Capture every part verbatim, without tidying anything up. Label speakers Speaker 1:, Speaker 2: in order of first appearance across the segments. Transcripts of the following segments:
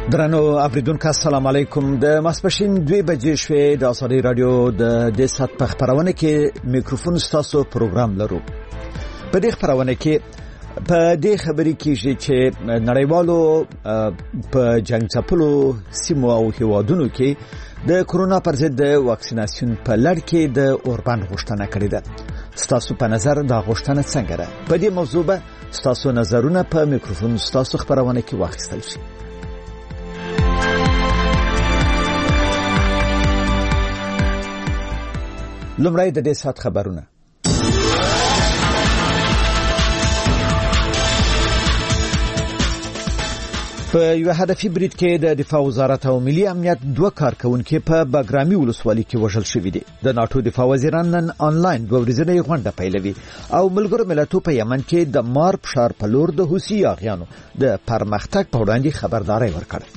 Speaker 1: درنو اوریدونکو السلام علیکم. د ماسپښین دوه بجې شوې د آزادي رادیو د دې سات په خبرونه کې میکروفون ستاسو پروګرام لرو. په دې خبرونه کې په دې خبرې کې چې نړیوالو په جنگ ځپلو سیمو او هیوادونو کې د کورونا پر ضد د واکسیناسیون په لړ کې د اوربان غوښتنه کړې ده. ستاسو په نظر دا غوښتنه څنګه ده؟ په دې موضوع به ستاسو نظرونه په میکروفون ستاسو خبرونه کې واخیستل شي. لمړی د دې سات خبرونه. په یو هدفي برید کې د دفاع وزارت او ملي امنیت دوه کارکونکو په باګرامي ولسوالۍ کې وژل شوي دي. د ناتو دفاع وزیران نن آنلاین دوه ورځنۍ غونډه پیلوي او ملګرو ملتونو په یمن کې د مار فشار په لور د حوثي یاغیانو د پرمختګ په وړاندې خبرداري ورکړه.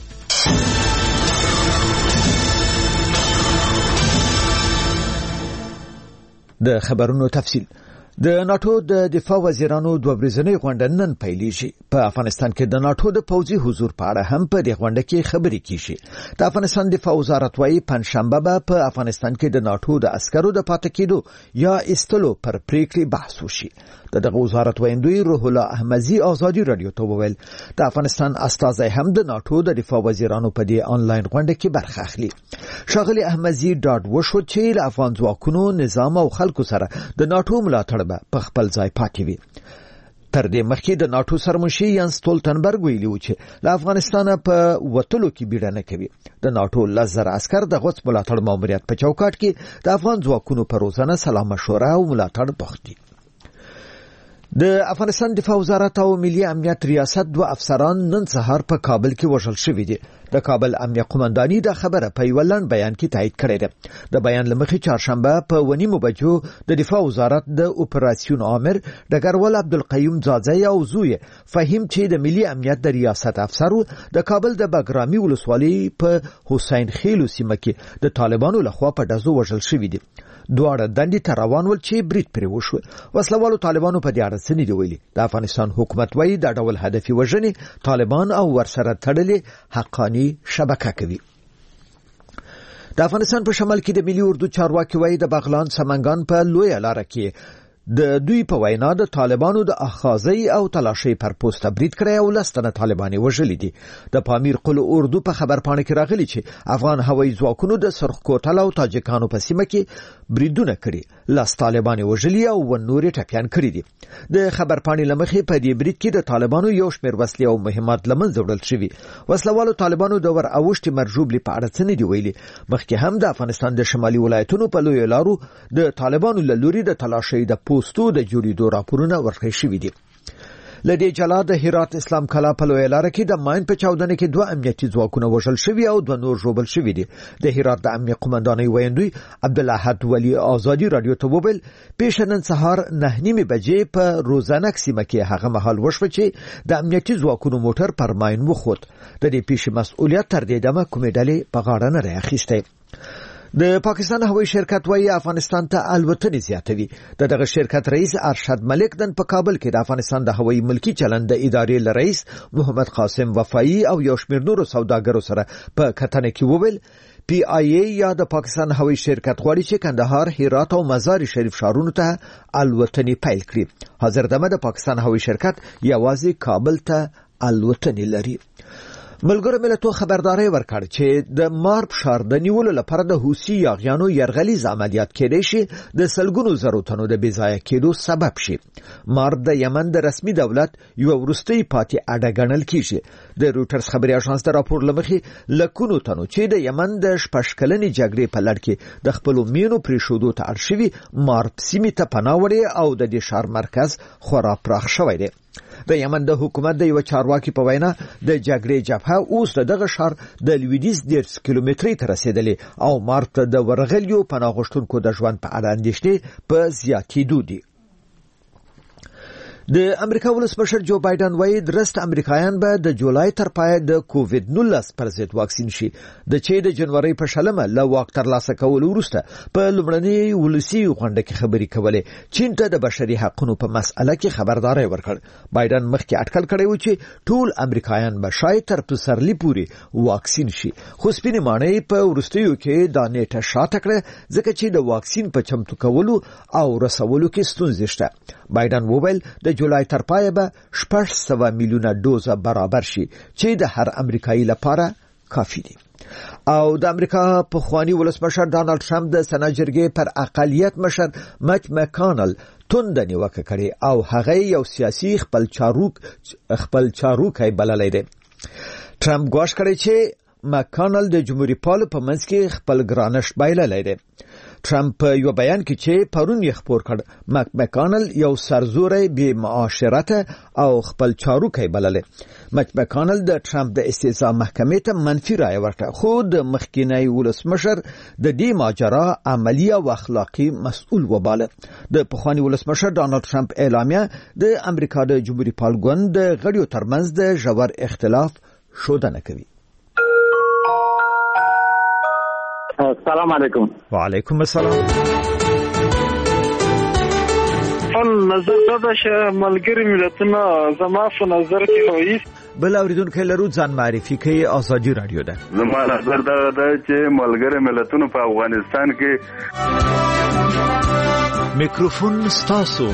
Speaker 1: د خبرونو تفصیل. د ناتو د دفاع وزیرانو دوه ورځنۍ غونډه نن پیلېږي. په افغانستان کې د ناتو د پوځي حضور په اړه هم په دې غونډه کې خبرې کیږي. د افغانستان دفاع وزارت وايي پنځشنبه به په افغانستان کې د ناتو د عسکرو د پاتې کېدو یا استلو پر پریکړې بحث وشي. دغه وزارت ویندوی روح الله احمدی آزادي رادیو ته وویل د افغانستان استازی هم د ناتو د دفاع وزیرانو په دې آنلاین غونډه کې برخه اخلي. ښاغلي احمدی ډاډ وشو چې له افغان ځواکونو نظام او خلکو سره د ناتو ملاتړ به په خپل ځای پاتې وي. تر دې مخکې د ناتو سرمشي یانس ستولتنبرګ ویلي و چې له افغانستانه په وټلو کې بیړه نه کوي. د ناتو لزر عسكر د غوڅ ملاتړ ماموریت په چوکاټ کې د افغان ځواکونو په روزانه سلا مشوره او ملاتړ بوخت دي. د افغانستان دفاع وزارت او ملي امنیت ریاست دوه افسران نن سهار په کابل کې وژل شوي دي. د کابل امنیه قومنداني د خبره په یو لنډ بیان کې تایید کړې ده. د بیان لمخې چهارشنبه په ونیمو بجو د دفاع وزارت د اپراسیون عامر ډګروال عبدالقیوم ځاځی او زوی فهیم چې د ملي امنیت د ریاست افسر د کابل د باګرامي ولسوالۍ په حسین خیلو سیمه کې د طالبانو لخوا په ډزو وژل شوي دي. دواړه دندې ته روان ول چې برید پرې وشو. وسلوالو طالبانو په دې اړه څه نه دی ویلي. د افغانستان حکومت وايي دا ډول هدفي وژنې طالبان او ورسره تړلې حقانی شبکه کوي. د افغانستان په شمال کې د ملي اردو چارواکي وايي د بغلان سمنګان په لوی لار کې د دوی په وینا د طالبانو د اخاذي او تلاشي پر پوسټ برید کړی او لستنه طالباني وژلي دي. د پامیر قل اردو په خبر پاڼه کې راغلي چې افغان هوایي ځواکونو د سرخ کوتل او تاجکانو په سیمه کې بریدونه کړي، لاس طالباني وژلي او ونوري ټپيان کړي دي. د خبر پاڼې لمخې په دې برید کې د طالبانو یو شمېر وسلې او مهمات لمنځه وړل شوي. وسلوالو طالبانو د ور اوښتي مرجوبلي په اړه څه نه دی ویلي. مخکې هم د افغانستان د شمالي ولایتونو په لوی لارو د طالبانو له لوري د تلاشي د پوسټو د جوړېدو راپورونه ورکړل شوي دي. لدې جلا د هرات اسلام کلا په لوی لار کې د ماین په چاودنه کې دوه امنیتي ځواکونه وژل شوي او دوه نور ژوبل شوي دي. د هرات د امنیه قومندانۍ ویندوی عبدالاحد ولی آزادي رادیو ته وویل پیش نن سهار نه نیمه بجې په روزانک سیمه کې هغه مهال وشو چې د امنیتي ځواکونو موټر پر ماین وخوت. د دې پیش مسؤلیت تر دې دمه کومې ډلې په غاړه نه راخیسته. د پاکستان هوایي شرکت وايي افغانستان ته الوتنې زیاتوي. د دغه شرکت رئیس ارشد ملک دن په کابل کې د افغانستان د هوایي ملکی چلند د ادارې رئیس محمد قاسم وفایی او یو شمېر نورو سوداګرو سره په کتنه کې وویل پی آی ای یا د پاکستان هوایي شرکت غواړي چې کندهار، هرات او مزار شریف ښارونو ته الوتنې پیل کړي. حاضر دمه د پاکستان هوایي شرکت یوازې کابل ته الوتنې لري. ملګرو ملتونو خبرداري ورکړ چې د مار فشار د نیولو لپاره د حوثي یاغیانو يرغلیز عملیات کېدای شي د سلګونو زرو تنو د بېځایه کېدو سبب شي. مار د یمن د رسمي دولت یو ورستۍ پاتې اډه ګڼل کیږي. د روټرز خبري اژانس د راپور لمخې لکونو تنو چې د یمن د شپږ کلنې جګړې په لړ کې د خپل مینو پرې شودو ته اړ شوي مار سیمې ته پناه وړي او د دې شهر مرکز خورا پراخ شوی دی. د یمن د حکومت د یو چارواکي په وینا د جګړې جبهه اوس دغه شهر د لویدیز ډیرس کیلومتري ته رسیدلې او مارت د ورغلیو پناه غوښتونکو د ژوند په اړه اندېښنې په زیاتېدو دي. د امریکا ولسمشر جو بایدن وایي درست امریکایان به د جولای تر پای د کووید نولس پر ضد واکسین شي د چې د جنوري په شلمه له واک ترلاسه کول وروسته په لومړنۍ ولسی غونډه کې خبري کولې چین ته د بشري حقوقو په مسأله کې خبرداري ورکړ. بایدن مخکې اټکل کړی و چې ټول امریکایان به شاید تر پسرلي پورې واکسین شي، خو سپینې ماڼۍ په وروستیو کې دا نیټه شاته کړه ځکه چې د واکسین په چمتو کولو او رسولو کې ستونزې شته. بایدن وویل د جولای تر پای به شپږ سوه میلیونه دوزه برابر شي چې د هر امریکایي لپاره کافي دي. او د امریکا پخوانی ولسمشر ډانلډ ټرمپ د سنا جرګې پر اقلیت مشر مچ مکانل توند نیوکه کړې او هغه یو سیاسي خپل چاروک خپل چاروکای بللای دی. ټرمپ ګواښ کړی چې مکانل د جمهوریت پالو په منځ کې خپل ګرانش بایللای دی. ټرمپ یو بیان کې چې پرون یې خبر کړ مک مکانل یو سرزوري بې معاشرت او خپل چاروکای بلله. مک مکانل د ټرمپ د استیزا محکمې ته منفي رائے ورکړه، خو د مخکینی ولسمشر د دې ماجرا عملی او اخلاقی مسؤل وباله. د پخوانی ولسمشر ډانلډ ټرمپ اعلامیه د امریکا د جمهوریت پال ګوند د غړیو ترمنځ د ژور اختلاف ښودنه کوي.
Speaker 2: السلام علیکم.
Speaker 1: وعلیکم السلام.
Speaker 2: فل نظر دا چې ملګری ملتونه زما په نظر کې وایي
Speaker 1: بل اوریدونکو لرو ځان معرفي کوي. ازادي رادیو ده.
Speaker 3: زما نظر دا ده چې ملګری ملتونه په افغانستان کې
Speaker 1: میکروفون ستاسو.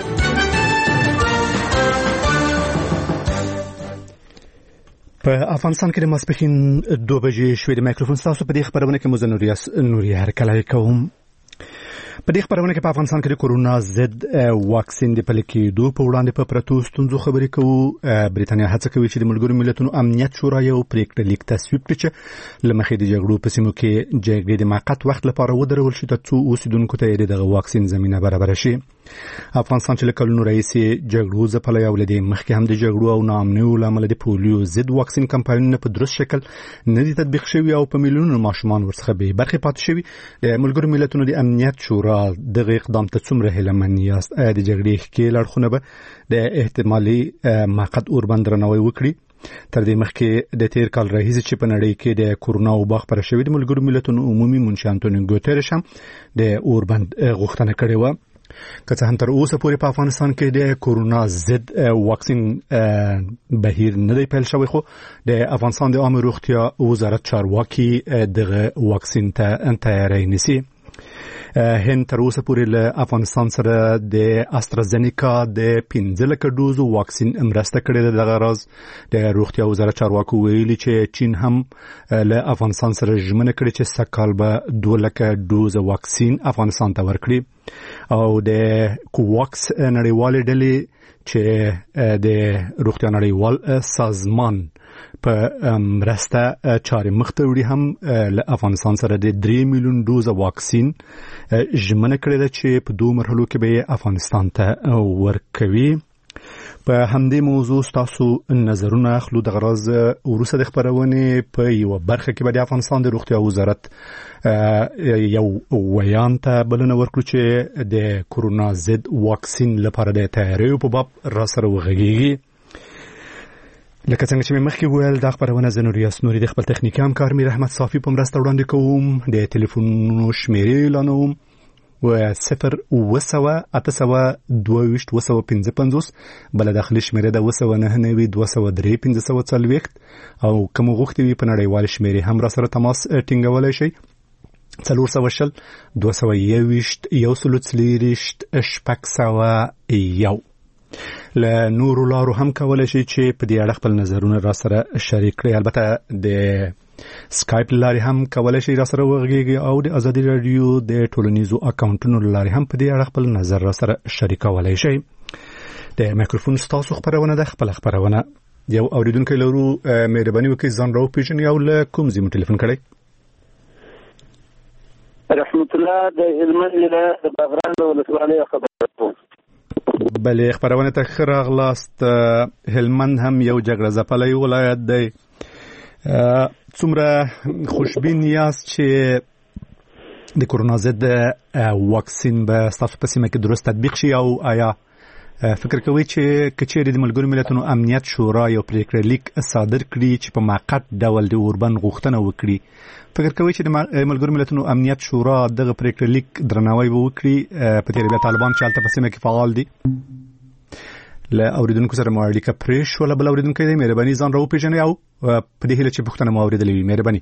Speaker 4: په افغانستان کې د ماسپښین دوه بجې شوې. د مایکروفون تاسو په دې خبرونه کې مو نوري نوري هرکلی کوم. په دې خبرونه کې په افغانستان کې د کورونا ضد واکسین د پلي کېدو په وړاندې په پرتو ستونزو خبرې کوو. بریتانیا هڅه کوي چې د ملګرو ملتونو امنیت شورا یو پریکړه لیک تصویب کړي چې له مخې د جګړو په سیمو کې جګړې د موقت وخت لپاره ودرول شي ترڅو اوسیدونکو ته د واکسین زمینه برابر شي. افغانستان چې له کلونو راهیسې جګړو ځپلی او له دې مخکې هم د جګړو او ناامنیو له امله د پولیو ضد واکسین کمپاینونه په درست شکل نه دي تطبیق شوي او په میلیونونو ماشومان ورڅخه بې برخې پاتې شوي. د ملګرو ملتونو د امنیت شورا دغه اقدام ته څومره هیلهمن یاست؟ آیا د جګړې ښکېل اړخونه به د احتمالي موقت اوربند درناوی وکړي؟ تر دې مخکې د تیر کال راهیسې چې په نړۍ کې د کورونا وبا خپره شوې د ملګرو ملتونو عمومي منشي انټونیو ګوتریش هم د اوربند غوښتنه کړې وه. که څه هم تر اوسه پورې په افغانستان کې د کورونا ضد واکسین بهیر نه دی پیل شوی، خو د افغانستان د عامه روغتیا وزارت چارواکي دغه واکسین ته تیاری نیسي. هند تر اوسه پورې له افغانستان سره د استرازینیکا د پنځه لکه ډوزو واکسین مرسته کړې ده. دغه راز د روغتیا وزارت چارواکو ویلي چې چین هم له افغانستان سره ژمنه کړې چې سږ کال به دوه لکه ډوز واکسین افغانستان ته ورکړي. او د کوواکس نړیوالې ډلې چې د روغتیا نړیوال سازمان په مرسته چارې مخ ته وړي هم له افغانستان سره د درې میلیون ډوز واکسین ژمنه کړې ده چې په دوه مرحلو کې به افغانستان ته ورکوي. په همدې موضوع تاسو نظرونه اخلو. د غراز وروسته د خبرونې په یو برخه کې به د افغانستان د روغتیا وزارت یو ویان ته بلنه ورکړو چې د کورونا ضد واکسین لپاره د تیاریو په باب را سره وغږیږي. لکه څنګه چې مې مخکې وویل دا خبرونه زه نوري اسنوري د خپل تخنیکي همکار میر احمد صافي په مرسته وړاندې کوم. د ټلیفونونو شمیرې اعلانوم و صفر اوه سوه اته سوه دوه ویشت اوه سوه پنځه پنځوس، بله داخلي شمیره ده اوه سوه نهه نوي دوه سوه درې پنځه سوه څلوېښت، او که مو غوښتې وي په نړیوالې شمیرې هم را سره تماس ټینګولی شئ څلور سوه شل دوه سوه یوویشت یو سلو څلېرویشت شپږ سوه یو. له نورو لارو هم کولی شي چې په دې اړه خپل نظرونه را سره شریک کړئ. البته د سکایپ لارې هم کولی شي را سره وغږیږي او د ازادي رادیو د ټولنیزو اکاونټونو لارې هم په دې اړه خپل نظر را سره شریکولی شئ. د مایکروفون ستاسو خبرونه ده، خپل خبرونه. یو اوریدونکی لرو، مهرباني وکړئ ځان راوپېژنئ او له کوم ځای مو ټلیفون کړی؟
Speaker 2: رحمت الله د هلمند ولایت د باغران ولسوالۍ خبره کوم.
Speaker 4: بله خبرونه ته ښه راغلاست. هلمند هم یو جګړه ځپلی ولایت دی. څومره خوشبین یاست چې د کورونا ضد واکسین به ستاسو په سیمه کې درست تطبیق شي او آیا فکر کوي چې کچېری د ملګرو ملتونو امنیت شورا یو پریکړه لیک صادر کړي چې په موقت ډول د اوربند غوښتنه وکړي، فکر کوي چې د ملګرو ملتونو امنیت شورا دغه پریکړه لیک درناوی وکړي په تیر بیا طالبان چې هلته په سیمه کې فعال دي؟ له اوریدونکو سره مو اړیکه پرې شوله. بل اوریدونکی دی، مهرباني ځان راوپېژنئ او په دې هیله چې پوښتنه مو اورېدلې وي. مهرباني.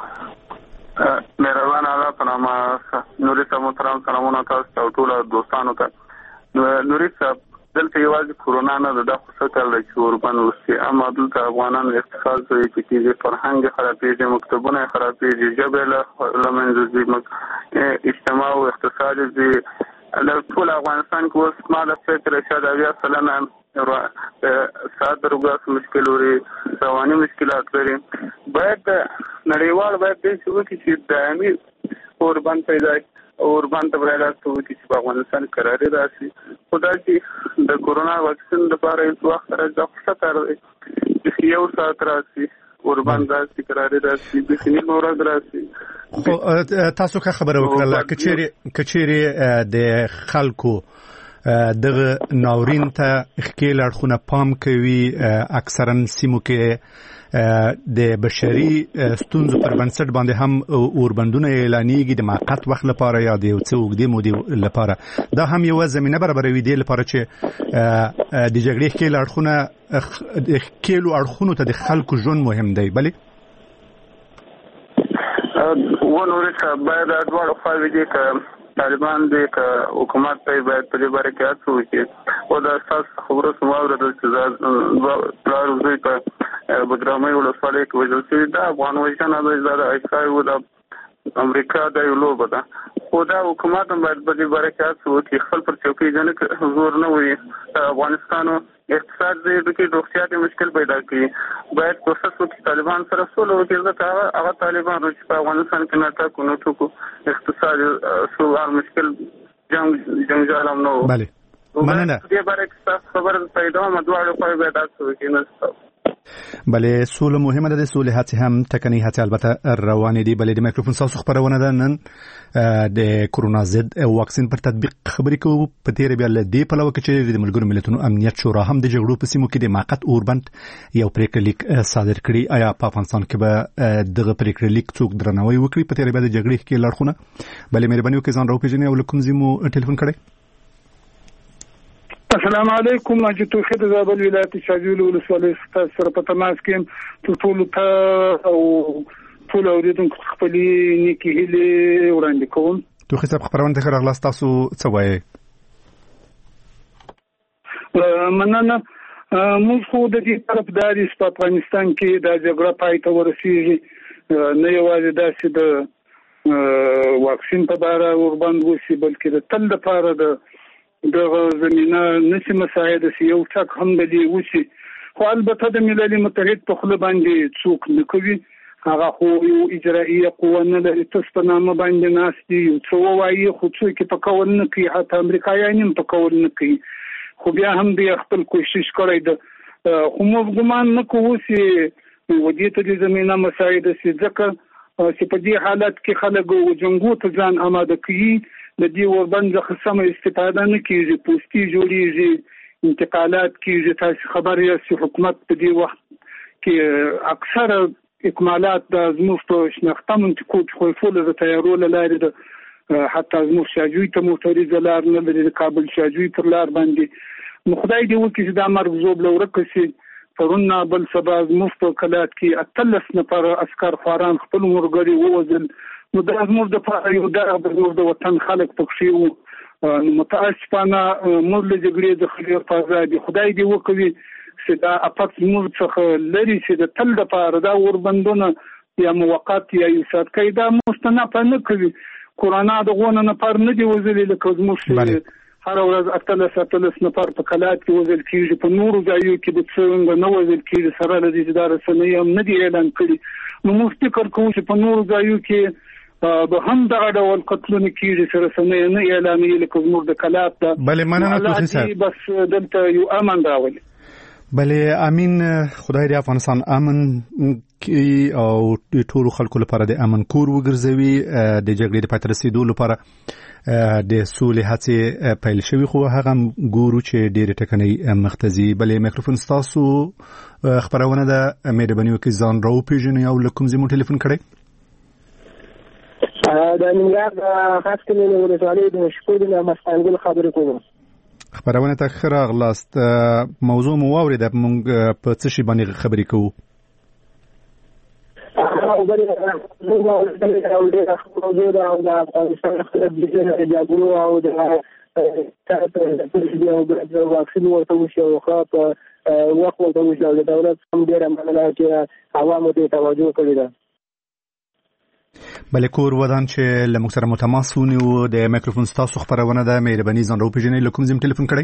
Speaker 3: مهربان الله په نامه نوري صاحب محترم سلامونه تاسو ته ټول دوستانو ته. نوري صاحب دلته یوازې کورونا نه ده، دا خو څه کال چې اوربند وسي، اما دلته افغانان اقتصاد کوي چې کېږي، فرهنګ خرابېږي، مکتبونه خرابېږي، ژبې له منځه ځي، اجتماع او اقتصاد ځي. د ټول افغانستان کې اوس ما د فکر شاید اویا سلنه ساعت روګاس مشکل لري، رواني مشکلات لري. باید نړیوال باید داسې وکړي چې دایمي اوربند پیدا کړي، اوربند ته باید داسې وکړي چې په افغانستان کراري راشي. خو دا چې د کورونا واکسین لپاره هېڅ وخت راځي، دا خو ښه کار دی چې یو ساعت راشي، اوربند راشي، کراري راشي، بیخي نیمه ورځ راشي.
Speaker 4: خو تاسو که خبره وکړله کچېرې د خلکو دغه ناورین ته ښکېل اړخونه پام کوي، اکثرا سیمو کې د بشري ستونزو پر بنسټ باندې هم اوربندونه اعلانېږي د موقت وخت لپاره یا د یو څه اوږدې مودې لپاره. دا هم یوه زمینه برابروي دې لپاره چې د جګړې ښکېل اړخونه د ښکېلو اړخونو ته د خلکو ژوند مهم دی. بلې
Speaker 3: و نوري صاحب باید دواړه خواوې دي، که طالبان دي که حکومت ته باید په دې باره کې هڅه وکړي. او دا ستاسو خبرو څه مو اورېدل چې پلار زوی په بدرامۍ ولسوالۍ کې وژل شوي، دا افغان وژنه ده، دا د ایسای و د امریکا دا یو لوبه ده. خو دا حکومت هم باید په دې باره کې هڅه وکړي، خپل پر چوکۍ ځنې زور نه وي. افغانستان اقتصاد دې کې روغتیا ته مشکل پیدا کړي، باید کوشش وکړي طالبان سره سوله وکړي، ځکه هغه طالبان چې په افغانستان کې نه ټاکو نه ټوکو اقتصاد سوال مشکل جنگ جنجال هم نه و.
Speaker 4: بله مننه.
Speaker 3: دې باره کې تاسو خبره پیدا هم دواړه خواوې باید هڅه وکړي. نه
Speaker 4: بله سوله مهمه ده، د سولې هڅې هم ټکنۍ هڅې البته روانې دي. بله د مایکروفون تاسو خبرونه ده، نن د کورونا ضد واکسین پر تطبیق خبرې کوو. په تیره بیا له دې پلوه چې د ملګرو ملتونو امنیت شورا هم د جګړو په سیمو کې د موقت اوربند یو پریکړه لیک صادر کړي. آیا په افغانستان کې به دغه پریکړه لیک څوک درناوی وکړي په تیره بیا د جګړې کې لړخونه؟ بله مهرباني وکړئ ځان راوپېژنئ او له کوم ځای مو ټلیفون کړی؟
Speaker 2: السلام علیکم. ماجد توحید زابل ولایت شاجوی ولسوالۍ سره په تماس کې ټول ته او ټول اوریدونکو خپلې نیکې هیلې وړاندې کوم.
Speaker 4: توحید صاحب خبرونه ته راغلاست، تاسو څه وایئ؟
Speaker 2: مننه. موږ خو د دې طرفدار یو په افغانستان کې دا جګړه پای ته ورسیږي، نه یوازې داسې د واکسین په اړه اوربند وشي، بلکې د تل لپاره د دغه زمينه نشي مساعده سي یو څک هم د دې وشي. خو البته د ملل متحد په خله باندې څوک نه کوي، هغه خو یو اجرائیه قوه نه لري، تاسو په نامه باندې ناس دي، یو څو وایي خو څوک په کول نه کوي، حتی امریکایان هم په کول نه کوي. خو بیا هم د خپل کوشش کړی ده. خو موږ ګمان نه کوو چې ودې ته د زمينه مساعده سي، ځکه چې په دې حالت کې خلک جنگو ته ځان آماده کوي، د دې اوربند څخه سم استفاده نه کیږي، پوسټي جوړیږي، انتقالات کیږي. تاسو خبر یاست حکومت په دې وخت کې اکثره اکمالات د زموږ په شناخته منطقو کې خو فول د تیارول لارې د حتی زموږ شاجوی ته موټریزه لار نه لري، د کابل شاجوی پر لار باندې. نو خدای دې وکړي چې دا مرګ زوب لورکه سي. پرون بل سبا زموږ په کلات کې اتلس نفر عسكر خواران خپل مرګري ووزل. نو دا زموږ د پاره یو د زموږ د وطن خلک پکښې وو. نو متاسفانه موږ له جګړې د خلیر فازا دي. خدای دې وکړي چې دا اپات موږ څخه لري چې د تل د پاره دا اوربندونه یا موقت یا یو سات کې دا مستنه نه کوي. کورونا د غونه نه پر نه دی وزلي لکه زموږ هر ورځ اتلس اتلس نفر په کلات کې وزل کېږي، په نورو ځایو کې د څنګه نه وزل کېږي سره د دې ادارې سره هم نه دی اعلان کړی. نو موږ فکر کوو چې په نورو ځایو کې به هم دا ډول قتلونه کېږي سره سره نه اعلانېږي لکه زموږ د کلات ده.
Speaker 4: بلې مننه توخي صاحب،
Speaker 2: بس دلته یو امن راولي.
Speaker 4: بله امین خدای دې افغانستان امن کی او ټول خلکو لپاره د امن کور وګرځوي د جګړې د پاتې رسیدو لپاره د سولې هڅې پیل شوي خو هغه ګورو چې ډېرې ټکنۍ مختزي بلې میکروفون ستاسو خبرونه ده مهرباني وکړئ ځان راوپېژنئ او له کوم ځای مو ټلیفون کړی
Speaker 5: د ننګرهار د خاص کلي ولسوالۍ د شکور نه مستانګل خبرې کوم
Speaker 4: خبرونه ته ښه راغلاست موضوع مو واورېده موږ په څه شي باندې خبرې کوو
Speaker 5: او بل موږ د موضوع د افغانستان د جګړو او د د واکسین ورته وشي او خاط وخت ورته وشي او د دولت هم ډېره مننه چې عوامو ته توجه کړې ده
Speaker 4: بله کور ودان چې له موږ سره متماس ونیو د میکروفون ستاسو خبرونه ده مهرباني ځان راوپېژنئ له کوم ځای ټلیفون کړی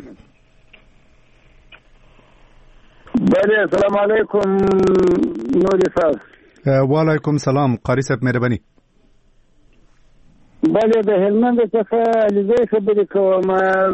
Speaker 2: بله السلام علیکم نوري صاحب
Speaker 4: وعلیکم سلام قاری صاحب مهرباني
Speaker 2: بله د هلمند څخه علیزی خبرې کوم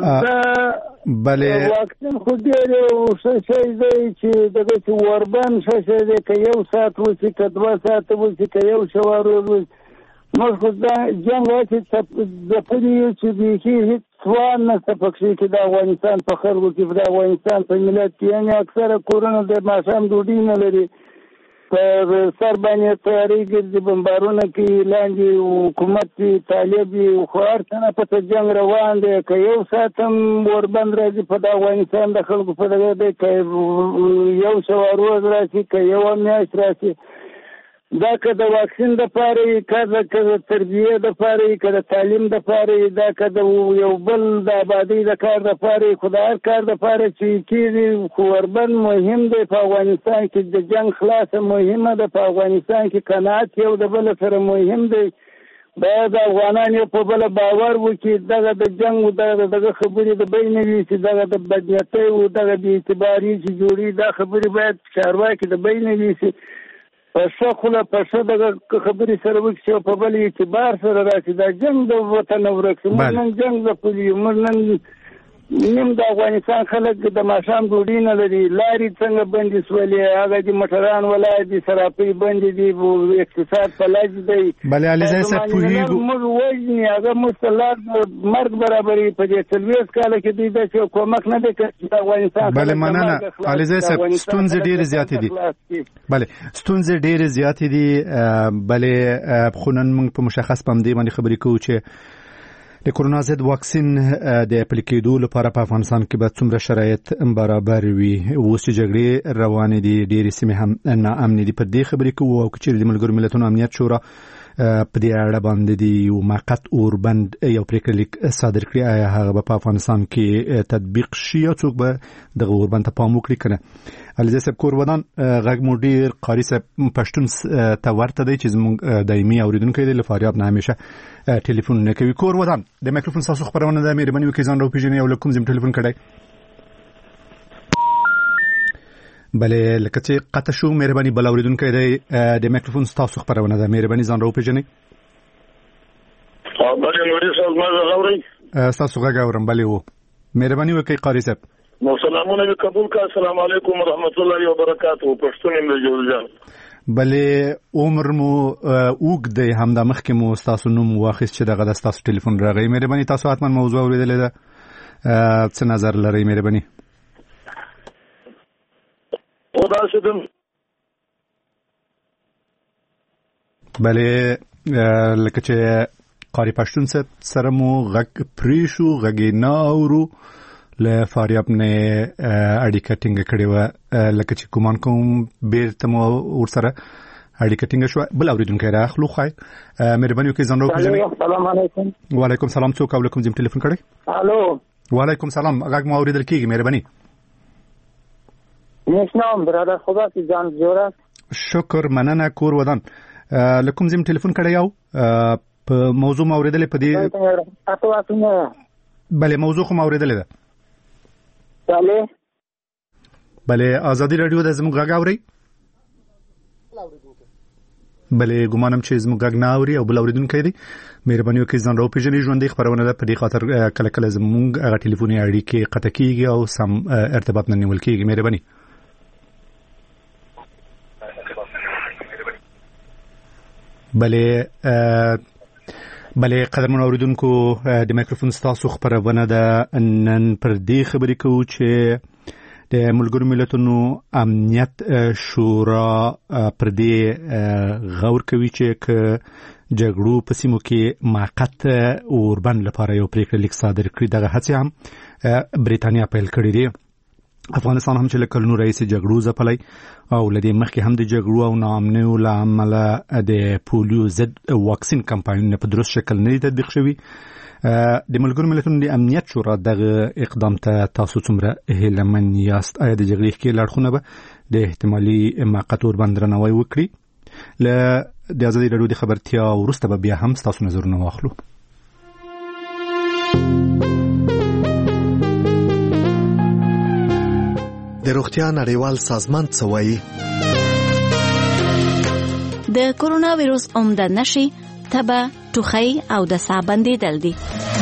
Speaker 4: بله
Speaker 2: واکسین خو ډېر ښه شی دی چې دغه چې وربند ښه شی دی که یو ساعت وشي که دوه ساعته وشي که یو شوار وشي موږ خو دا جنګ هسې ځپلي یو چې بیخي هېڅ توان نشته پکښې چې د افغانستان په خلکو کې د افغانستان په ملت کې یعنې اکثره کورونه د ماښام ډوډۍ نه لري په سر باندې تیاري ګرځي بمبارونه کوي لاندې حکومت چې طالب وي خو هر څه نه پته جنګ روان دی که یو ساعت هم وربند راځي په د افغانستان د خلکو په دغه دی که یو سوه روز راشي که یوه میاشت راشي دا که د واکسین دپاره وي که د تربیې دپاره وي که د تعلیم دپاره وي دا که د یو بل د آبادۍ د کار دپاره وي خو د هر کار دپاره چې کېږي خو وربند مهم دی په افغانستان کې د جنګ خلاصه مهمه ده په افغانستان کې قناعت یو د بله سره مهم دی باید افغانان یو په بله باور وکړي دغه د جنګ و دغه دغه خبرې د بین وي چې دغه د بدنیتۍ و دغه د اعتباري چې جوړي دا خبرې باید چارواکي د بین وي چې په ښه خوله په ښه دغه خبرې سره وکړي او په بل اعتبار سره راشي دا جنګ د وطن ورک شي موږ نن جنګ ځپلي یو موږ نن نیم د افغانستان خلک د ماښام ډوډۍ نه لري لارې څنګه بندې شولې هغه د موټران ولاړ دي صرافۍ بندې دي اقتصاد فلج دی
Speaker 4: بله علیزی صاحب پوهېږو
Speaker 2: موږ وژني هغه موږ ته لار مرګ برابرې په دې څلوېښت کاله کې دوی داسې کومک نه دی کړی د افغانستان
Speaker 4: بله مننه علیزی صاحب ستونزې ډېرې زیاتې دي بله ستونزې ډېرې زیاتې دي بلې خو نن موږ په مشخص په همدې باندې خبرې کوو چې د کورونا ضد واکسین د پلي کېدو لپاره په افغانستان کې به څومره شرایط برابر وي اوس چې جګړې روانې دي ډېرې سیمې هم ناامنې دي په دې خبرې کوو او که چېرې د ملګرو ملتونو امنیت شورا په دې اړه باندې د یو موقت اوربند یو پریکړه لیک صادر کړي آیا هغه به په افغانستان کې تطبیق شي یا څوک به دغه اوربند ته پام وکړي که نه علیزی صاحب کور ودان غږ مو ډېر قاري صاحب پښتون ته ورته دی چې زموږ دایمي اورېدونکی دی له فاریاب نه همیشه ټلیفون نه کوي کور ودان د میکروفون ستاسو خبرونه ده مهرباني وکړئ ځان راوپېژنئ او له کوم ځای ټلیفون کړی بله لکه چې قطع شو مهرباني بل اورېدونکی دی د میکروفون ستاسو خبرونه ده مهرباني ځان راوپېژنئ
Speaker 6: بله نوري صاحب ما غږ اورئ
Speaker 4: ستاسو غږ اورم بلې و مهرباني وکړئ قاري صاحب
Speaker 6: نو سلامونه مې قبول کړه السلام علیکم ورحمت الله وبرکاته پښتون یم د جوړجان
Speaker 4: بلې عمر مو اوږد دی همدا مخکې مو ستاسو نوم واخیست چې دغه د ستاسو ټلیفون راغی مهرباني تاسو حتما موضوع اورېدلې ده څه نظر لرئ مهرباني
Speaker 6: او داسې دم
Speaker 4: بلې لکه چې قاری پښتون سره مو غږ پرې شو غږ یې نه اورو له فاریاب نه اړیکه ټینګه کړې وه لکه چې ګمان کوم بیرته مو ورسره اړیکه ټینګه شوه بل اورېدونکی راخلو ښایي مهرباني وکړئ ځان راوپېژنئ
Speaker 5: سلام علیکم
Speaker 4: وعلیکم سلام څوک او له کوم ځای ټلیفون کړی
Speaker 5: الو
Speaker 4: وعلیکم سلام غږ مو اورېدل کېږي مهرباني
Speaker 5: میشنام برادر خدا کی جان جوړه
Speaker 4: شکر مننه کور ودان له کوم ځای ټلیفون کړی یو په موضوع مو اورېدلې په دې
Speaker 5: تاسو واسمه
Speaker 4: بله موضوع خو مو اورېدلې ده
Speaker 5: بله
Speaker 4: بله ازادي رادیو د زموږ غږ اورئ بله ګمانم چې زموږ غږ نه اوري او بل اورېدونکی دی مهرباني وکړئ ځان راوپېژنئ ژوندۍ خپرونه ده په دې خاطر کله کله زموږ هغه ټلیفوني اړیکې قطع کېږي او سم ارتباط نه نیول کېږي مهرباني بله بله قدرمن اوریدونکو د مایکروفون ستاسو خبرونه ده نن پر دې خبرې کوو چې د ملګرو ملتونو امنیت شورا پر دې غور کوي چې جګړو په سیمو کې موقت اوربند لپاره یو پریکړه لیک صادر کړی. دغه هڅې هم بریټانیا پیل کړې دي. افغانستان هم چې له کلونو راهیسې جګړو ځپلی او له دې مخکې هم د جګړو او ناامنیو له امله د پولیو ضد واکسین کمپاینونه په درست شکل نه دي تطبیق شوي. د ملګرو ملتونو د امنیت شورا دغه اقدام ته تاسو څومره هیلهمن یاست؟ آیا د جګړې ښکېل اړخونه به د احتمالي موقت اوربند درناوی وکړي؟ له د ازادي راډیو د خبرتیا وروسته به بیا هم ستاسو نظرونه واخلو.
Speaker 7: د روغتیا نړیوال سازمان څه وایي؟
Speaker 8: د کورونا ویروس عمده نښې تبه، ټوخی او د ساه بندېدل دي.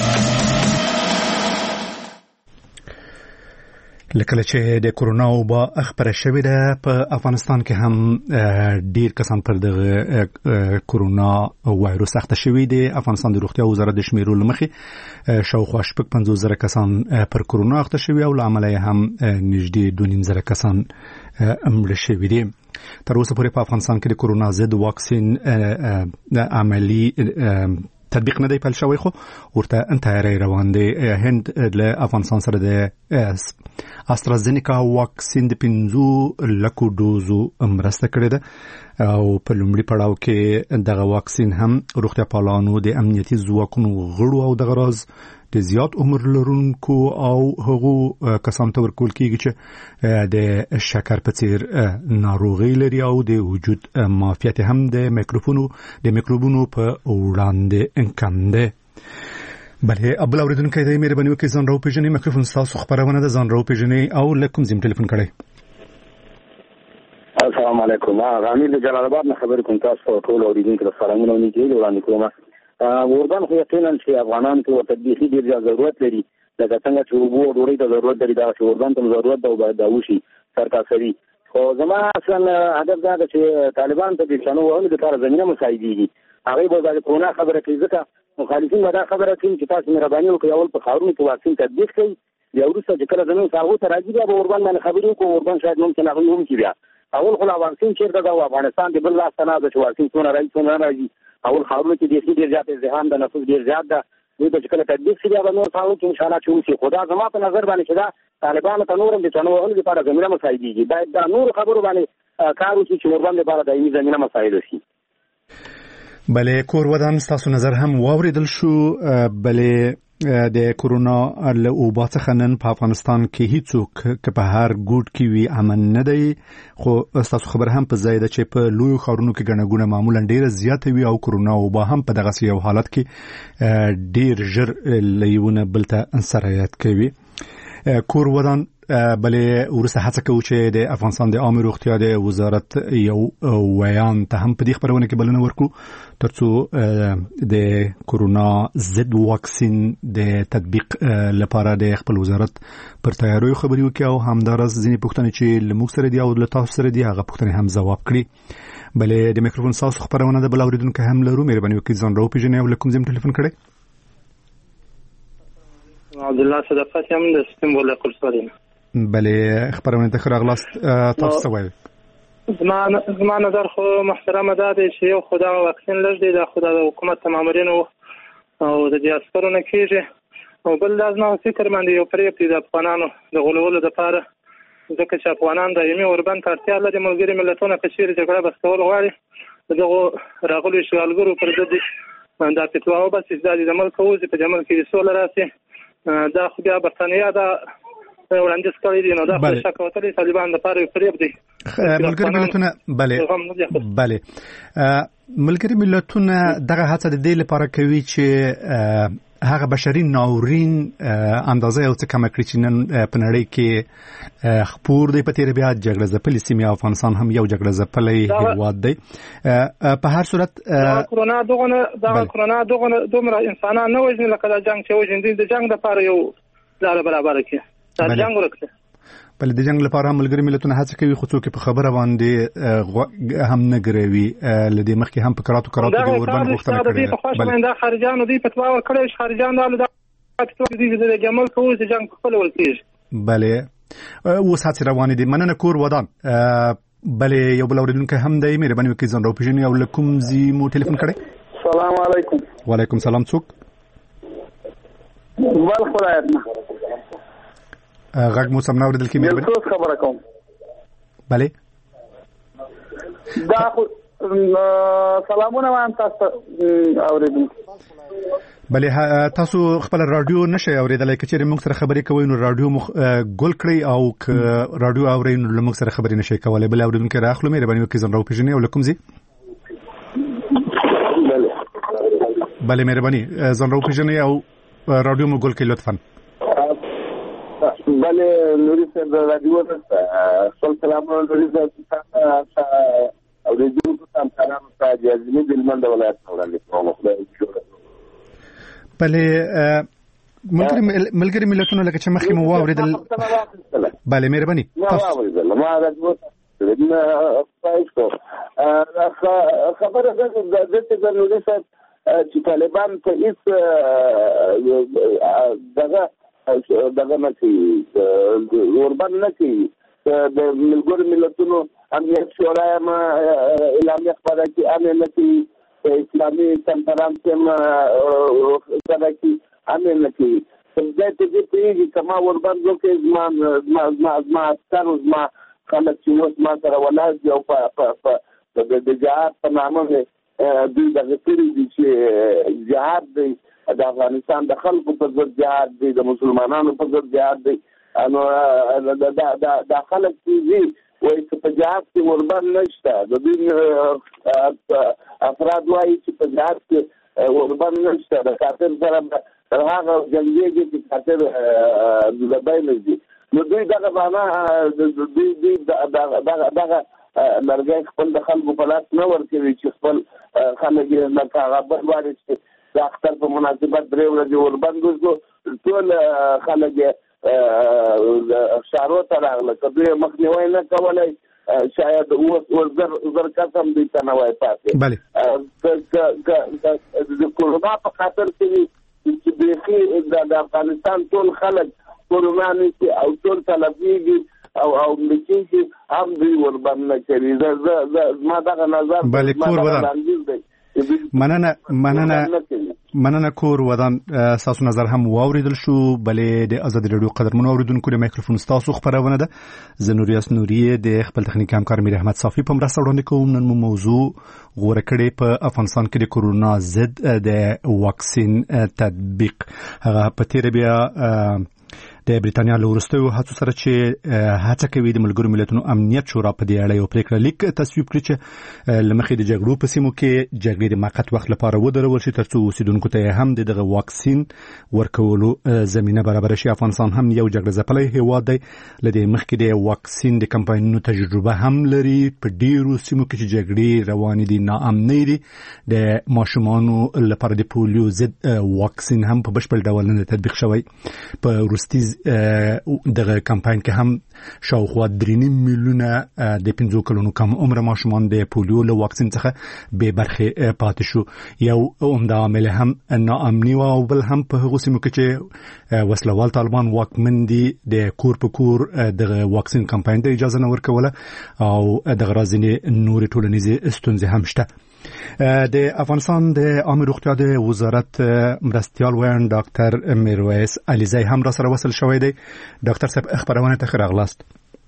Speaker 4: لکه چې د کورونا وبا خبره شوې ده په افغانستان کې هم ډیر کسان پر دغه کورونا وایروس اخته شوي دي. افغانستان د روغتیا وزارت د شمیرو لمخې شاوخوا شپږ پنځوس زره کسان پر کورونا اخته شوي او له امله هم نږدې دوه نیم زره کسان مړه شوي دي. تر اوسه پورې په افغانستان کې د کورونا ضد واکسین عملی تطبیق نه دی پیل شوی، خو ورته تیاری روان دی. هند له افغانستان سره د استرازینیکا واکسین د پنځو لکو دوزو مرسته کړې ده او په لومړي پړاو کې دغه واکسین هم روغتیا پالانو د امنیتي ځواکونو غړو او دغه راز د زیات عمر لرونکو او هغو کسانو ته ورکول کېږي چې د شکر په څیر ناروغي لري او د وجود معافیت هم د میکروبونو د میکروبونو په وړاندې کم دی. بله ابل اوریدونکو ته مهرباني وکړئ ځان راوپېژنئ. میکروفون ستاسو خبرونه ده، ځان راوپېژنئ او له کوم ځای ټلیفون کړئ؟
Speaker 9: السلام علیکم. غامیر د جلال آباد نه خبرې کوم. تاسو ټول اوریدونکو ته سلامونه او نیکي وړاندې کوم. اوربند خو یقینا چې افغانان ته تطبیقي ډېر ضرورت لري، لکه څنګه چې اوبو او ډوډۍ ته ضرورت لري، دا چې اوربند ته ضرورت ده او باید دا وشي سرتاسري. خو زما اصلا هدف دا ده چې طالبان ته د چانو وهلو لپاره زمینه مساعدېږي. هغوی به د کورونا خبره کوي، ځکه مخالفین به دا خبره کوي چې تاسو مهرباني وکړئ اول په ښارونو کې واکسین تطبیق کړئ، بیا وروسته چې کله زموږ هغو ته راځي بیا به اوربند باندې خبرې وکړو. اوربند شاید ممکن هغوی هم کړي. بیا اول خو لا واکسین چېرته ده او افغانستان د بل لاس ته نه ده چې واکسین څومره راځي څومره نه راځي. اول ښارونو کې بیخي ډېر زیات ازدحام ده، نفوس ډېر زیات ده. دوی به چې کله تطبیق شي بیا به نور ښارونو کې انشاءالله چې وشي. خو دا زما په نظر باندې چې دا طالبانو ته نور هم د چانو وهلو لپاره زمینه مساعدېږي. باید دا نورو خبرو باندې کار وشي چې اوربند لپاره دایمي زمینه مساعده شي.
Speaker 4: بله کور ودان ستاسو نظر هم واوریدل شو. بله د کورونا له اوبا څخه نن په افغانستان کې هیڅوک که په هر ګوټ کې وي امن نه دی، خو ستاسو خبر هم په ځای ده چې په لویو ښارونو کې ګڼه ګوڼه معمولا ډیره زیاته وي او کورونا اوبا هم په دغسې یو حالت کې ډیر ژر له یوه نه بل ته سرایت کوي. کور ودان بلې ورسته هڅه کوو چې د افغانستان د عامه روغتیا د وزارت یو ویان ته هم په دې خبرونه کې بلنه ورکړو ترڅو د کورونا ضد واکسین د تطبیق لپاره د خپل وزارت پر تیاریو خبرې وکړي او همداراز ځینې پوښتنې چې له موږ سره دي او له تاسو سره دي هغه پوښتنې هم ځواب کړي. بلې د میکروفون تاسو خبرونه د بل اوریدونکو هم لرو. مهرباني وکړئ ځان راوپېژنئ او له کوم ځای ټلیفون کړئ؟
Speaker 10: عبدالله صدقات یم د سیستم ولې قلصارین.
Speaker 4: بله خبرونه ته راغلاست. تاسو څه وایئ؟
Speaker 10: زما نظر خو محترمه دا دی چې یو خو دا واکسین لږ دی، دا خو د حکومت مامورینو او د دې عسکرو نه کېږي، او بل دا زما فکر باندې یو پرېکړه د افغانانو د غولولو دپاره، ځکه چې افغانان دایمي اوربند ته اړتیا لري. ملګري ملتونه که چېرې جګړه بس کول غواړي د دغو راغلو اشغالګرو پر ضد دا فتوا وباسي چې دا د ملک ووځي، په دې ملک کې سوله راسي. دا خو بیا برټانیا دا وړاندیز کړی دی، نو دا خو شک وتلی طالبان دپاره یو فریب دی.
Speaker 4: ملګري ملتونه بله بله ملګري ملتونه دغه هڅه د دې لپاره کوي چې هغه بشري ناورین اندازه یو څه کمه کړي چې نن په نړۍ کې خپور دی. په تېره بیا جګړه ځپلې سیمې افغانستان هم یو جګړه ځپلی هېواد دی. په هر صورت
Speaker 10: دغه کرونا دغونه دغه کرونا دغونه دومره انسانان نه وژني لکه دا جنګ چې وژني. د جنګ دپاره یو لاره برابره کړي، دا جنګ ورک کړي.
Speaker 4: بل د جنگ لپاره ملګری ملتونه هڅه کوي خو څوک په خبره باندې هم نه ګروي لدې مخکې هم په کراتو کراتو د اوربان غوښتنه کړې
Speaker 10: بل دا خارجانو دی فتوا ورکړې خارجانو د فتوا د جمل کوي چې جنگ خپل ولکېږي
Speaker 4: بله اوس هڅې روانې دي مننه کور ودان بلې یو بل اوریدونکی هم دی مهرباني وکړئ ځان راوپېژنئ او له کوم ځای مو ټلیفون کړی
Speaker 11: سلام علیکم
Speaker 4: وعلیکم سلام څوک
Speaker 11: ول خدای نه
Speaker 4: غږ مو سم نه اوریدل کېږي مهرباني
Speaker 11: یو څه خبره کوم
Speaker 4: بله
Speaker 11: دا سلامونه وایم تاسو اوریدونکي
Speaker 4: بله تاسو خپل رادیو نشئ اوریدلای که چیرې موږ سره خبرې کوئ نو رادیو مخ ګول کړئ او که رادیو اورئ نو له موږ سره خبرې نشئ کولی بل اوریدونکي راخلو مهرباني وکړئ ځان راوپېژنئ او له کوم ځای بله مهرباني ځان راوپېژنئ او رادیو مو ګول کړئ لطفا
Speaker 11: بله نوري صاحب رادیو خپل سلامونه نوري صاحب اوریدونکو ته سلام ته جازمي د هلمند ولایت نه وړاندې کوم خدای جوړ
Speaker 4: بله ملګری ملتونه لکه چې مخکې مو واورېدل بله مهرباني
Speaker 11: ما راځو خبره ده چې د نوري صاحب چې طالبان په هیڅ دغه دغه نه کوي اوربان نه کوي د ملګرو ملتونو امنیت شورا هم اعلامیه خپاره کړي امن نه کوي اسلامي کنفرانس هم خپاره کړي امن نه کوي ځای ته دې پرېږي که ما اوربان وکړي زما زما عسکر زما خلک چې اوس ما سره ولاړ دي او په د جهاد په نامه مې دوی دغه کړي دي چې جهاد دی د افغانستان د خلکو په ضد جهاد دی د مسلمانانو په ضد جهاد دی نو دا خلک چې دي وایي چې په جهاد کې اوربان نشته د دوی افراد وایي چې په جهاد کې اوربان نشته د کافر سره تر هغه جنګېږي چې کافر د بین دي نو دوی دغه معنا دوی دوی دغه لرګی خپل د خلکو په لاس نه ورکوي چې خپل خلک یې لکه هغه بل واري چې د اختر په مناسبت درې ورځې اوربان وشو ټول خلک یې ښارو ته راغله که دوی مخنیوی نه کولی شاید اوس زر کسم دوی ته نه وای پاتې د کورونا په خاطر کې چې بیخي د افغانستان ټول خلک کورونا نیسي او ټول تلفیږي او او مکیږي هم دوی اوربان نه کوي زما دغه نظر
Speaker 4: مننه مننه مننه کور ودان تاسو نظر هم واوریدل شو بلې د آزاد رادیو قدرمنو اوریدونکو د مایکروفون تاسو خبرونه ده زه نوریاس نوریه د خپل تخنیکی همکار میر احمد صافی په مرسته وړاندې کوم نن مو موضوع غوړه کړې په افغانستان کې د کورونا ضد د واکسین تطبیق هغه په تیر بیا د بریتانیا له وروستیو هڅو سره چې هڅه کوي د ملګرو ملتونو امنیت شورا په دې اړه یو پریکړه لیک تصویب کړي چې له مخې د جګړو په سیمو کې جګړې د موقت وخت لپاره ودرول شي ترڅو اوسیدونکو ته هم دغه واکسین ورکولو زمینه برابر شي. افغانستان هم یو جګړه ځپلی هیواد دی له دې مخکې د واکسین د کمپاینونو تجربه هم لري په ډیرو سیمو کې چې جګړې روانې دي ناامنۍ دي د ماشومانو لپاره د پولیو ضد واکسین هم په بشپړ ډول نه تطبیق شوی. په وروستي دغه کمپاین کې هم شاوخوا درې نیم میلیونه د پنځو کلونو کم عمر ماشومان د پولیو له واکسین څخه بې برخې پاتې شو. یو عمده عامل هم ناامني و او بل هم په هغو سیمو کې چې وسلوال طالبان واکمن دي د کور په کور دغه واکسین کمپاین ته اجازه نه ورکوله او دغه راځنې نورې ټولنیزې ستونزې هم شته. د افغانستان د عامه روغتیا د وزارت مرستیال ویان ډاکټر میرویس علیزی هم را سره وصل شوی دی. ډاکټر صاحب خبرونه ته ښه راغلاست.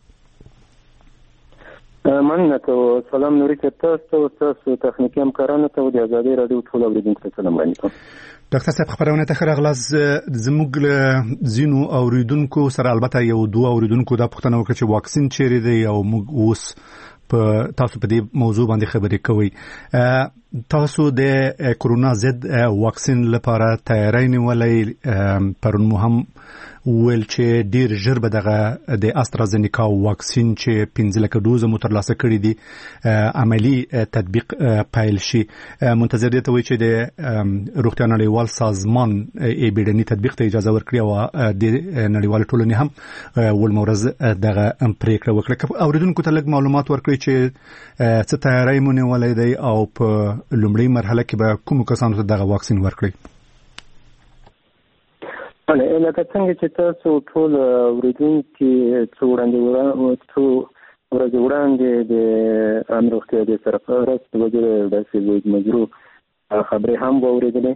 Speaker 5: مننه کوم. سلام نوري تاسو تاسو تخنیکی همکارانو ته د آزادۍ رادیو ټول اوریدونکو ته سلام علیکم.
Speaker 4: ډاکټر صاحب خبرونه ته ښه راغلاست. زموږ زینو اوریدونکو سره البته یو دوه اوریدونکو دا پوښتنه وکړه چې واکسین چیرې دی او موږ اوس په تاسو په دې موضوع باندې خبرې کوي. تاسو د کورونا ضد واکسین لپاره تیاری نیولای پرون مو هم ویل چې ډیر ژر به دغه د استرازینیکا واکسین چې پنځه لک دوزه مو ترلاسه کړي دي عملی تطبیق پیل شي. منتظر دي ته وایي چې د روغتیا نړیوال سازمان ای بیډنی تطبیق ته اجازه ورکړي او د نړیوال ټولنې هم ولمورز دغه پریکړه وکړه. اوریدونکو ته لږ معلومات ورکړي چې څه تیاری مو نیولې دی او په لومړی مرحله کې به کوم کسانو ته دغه واکسین ورکړي؟
Speaker 5: بله، لکه څنګه چې تاسو ټول اوریدونکي څو وړاندې څو ورځې وړاندې د عامه روغتیا د سرپرست وزیر داسې وید مجرو خبرې هم واورېدلې.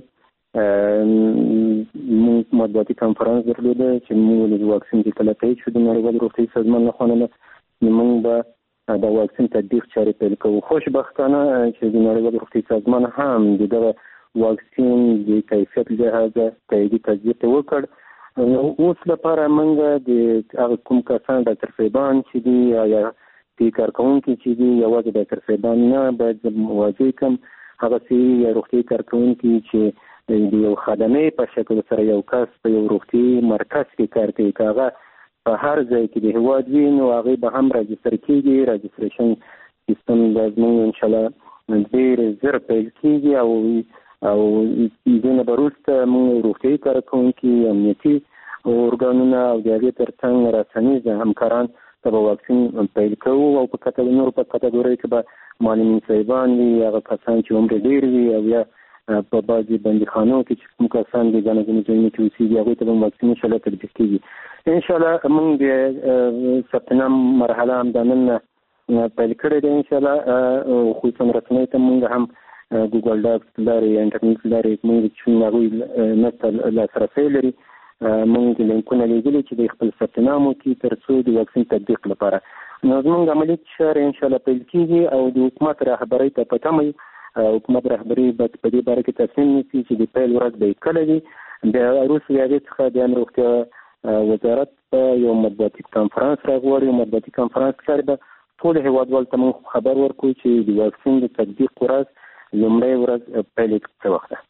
Speaker 5: موږ مطبوعاتي کنفرانس درلوده چې موږ د واکسین چې کله پیل شو د نړیوال روغتیايي سازمان لخوا نه موږ به د واکسین تطبیق چارې پیل کوو. خوشبختانه چې د نړیوال روغتیايي سازمان هم د دغه واکسین د کیفیت لحاظه تاییدي تصدیق وکړ. اوس لپاره موږ د هغه کوم کسان ډاکټر صاحبان چې دي یا د کارکوونکي چې دي یوازې ډاکټر صاحبان نه باید واضح کړم، هغسې یا روغتیايي کارکوونکي چې د یو خدمې په شکل سره یو کس په یو روغتیايي مرکز کې کار کوي، که هغه په هر ځای کې د هېواد وي نو هغوی به هم راجستر کېږي. راجستریشن سیستم به زموږ انشاءالله ډېر زر پیل کېږي او او دې نه به وروسته موږ روغتیايي کارکوونکي، امنیتي ارګانونه او د هغې تر څنګ رسنیز همکاران ته به واکسین پیل کوو او په نورو په کټګورۍ کې به معلمین صاحبان وي، هغه کسان چې عمر ډېر وي او یا په بعضې بندیخانو کې چې کوم کسان د ځانه ځینې ځایونو کې اوسېږي هغوی ته به واکسین انشاءالله تطبیق کېږي. انشاءالله موږ د ثبت نام مرحله هم دا نن پیل کړې ده. انشاءالله خصوصا رسنیو ته موږ هم ګوګل ډاکس لارې انټرنیټ لارې موږ چې هغوی نه لاسرسی لري موږ لینکونه لیږلي چې د خپل ثبت نام وکړي تر څو د واکسین تطبیق لپاره. نو زموږ عملي چارې انشاءالله پیل کېږي او د حکومت رهبرۍ ته په تمه یو. حکومت رهبري باید په دې باره کې تصمیم نیسي چې د پیل ورځ به یې کله وي. بیا وروسته د هغې څخه د عامه روغتیا وزارت په یو مطبوعاتي کنفرانس راغواړي. یو مطبوعاتي کنفرانس کې به ټول هېوادوالو ته موږ خبر ورکړو چې د واکسین د تطبیق ورځ لومړی ورځ پیل څه وخت ده.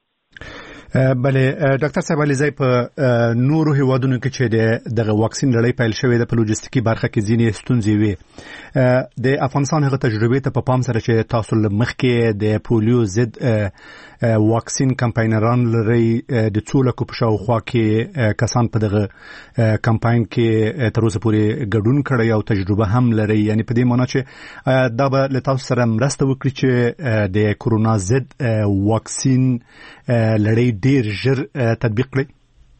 Speaker 4: بله ډاکټر صاحب علیزی، په نورو هیوادونو کې چې دغه واکسین لړۍ پیل شوې ده په لوجستیکي برخه کې ځینې ستونزې وي. د افغانستان هغه تجربې ته په پام سره چې تاسو له مخکې د پولیو ضد واکسین کمپاینران لري، د څو لکو په شاوخوا کې کسان په دغه کمپاین کې تر اوسه پورې ګډون کړی او تجربه هم لري، یعنی په دې معنی چې دا به له تاسو سره مرسته وکړي چې د کورونا ضد واکسین لړۍ ډیر ژر تطبیق کړئ؟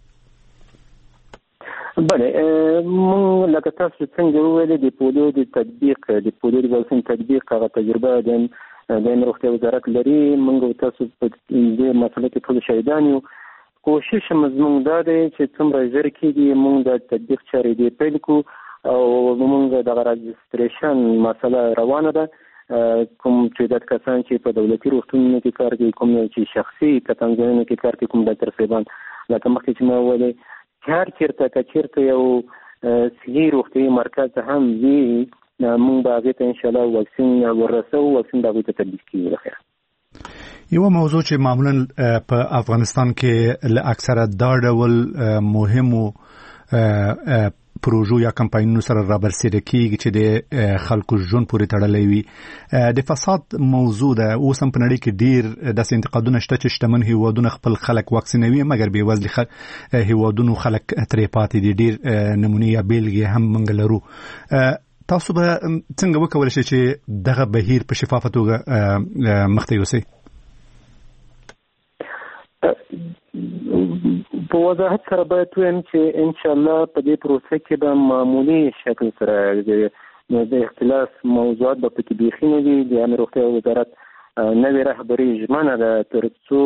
Speaker 5: بله، موږ لکه تاسو څنګه وویلې د پولیو د تطبیق د پولیو د واکسین تطبیق هغه تجربه د عامه روغتیا وزارت لري. موږ تاسو په دې مسله کې ټول شاهدان یو. کوشش مزمون دا دی چې څومره ژر کېږي موږ د تطبیق چارې دې پیل کړو او موږ دغه راجستریشن مسله روانه ده. کوم چې د کسان چې په دولتي روغتونونو کې کار کوي، کوم چې شخصي کتنځایونو کې کار کوي، کوم ډاکټر صاحبان لکه مخکې چې ما وویلې هر چېرته که چېرته یو صحي روغتیايي مرکز هم وي موږ به هغې ته انشاءالله واکسین ورسوو، واکسین به هغوی ته تطبیق کېږي. بخیر،
Speaker 4: یوه موضوع چې معمولا په افغانستان کې له اکثره دا ډول مهمو پروژو یا کمپاینونو سره رابرسېره کېږي چې د خلکو ژوند پورې تړلی وي. د فساد موضوع ده. اوس هم په نړۍ کې ډېر داسې انتقادونه شته چې شتمن هېوادونه خپل خلک واکسینوي مګر بېوزلي هېوادونو خلک ترې پاتې دي. ډېر نمونې یا بېلګې هم موږ لرو. تاسو به څنګه وکولی شئ چې دغه بهیر په شفافه توګه مخته یوسئ؟
Speaker 5: په وضاحت سره باید ووایم چې انشاءالله په دې پروسه کې به معمولي شکل سره د اختلاف موضوعات به پکې بیخي نه وي. د عامه روغتیا وزارت نوې رهبري ژمنه ده تر څو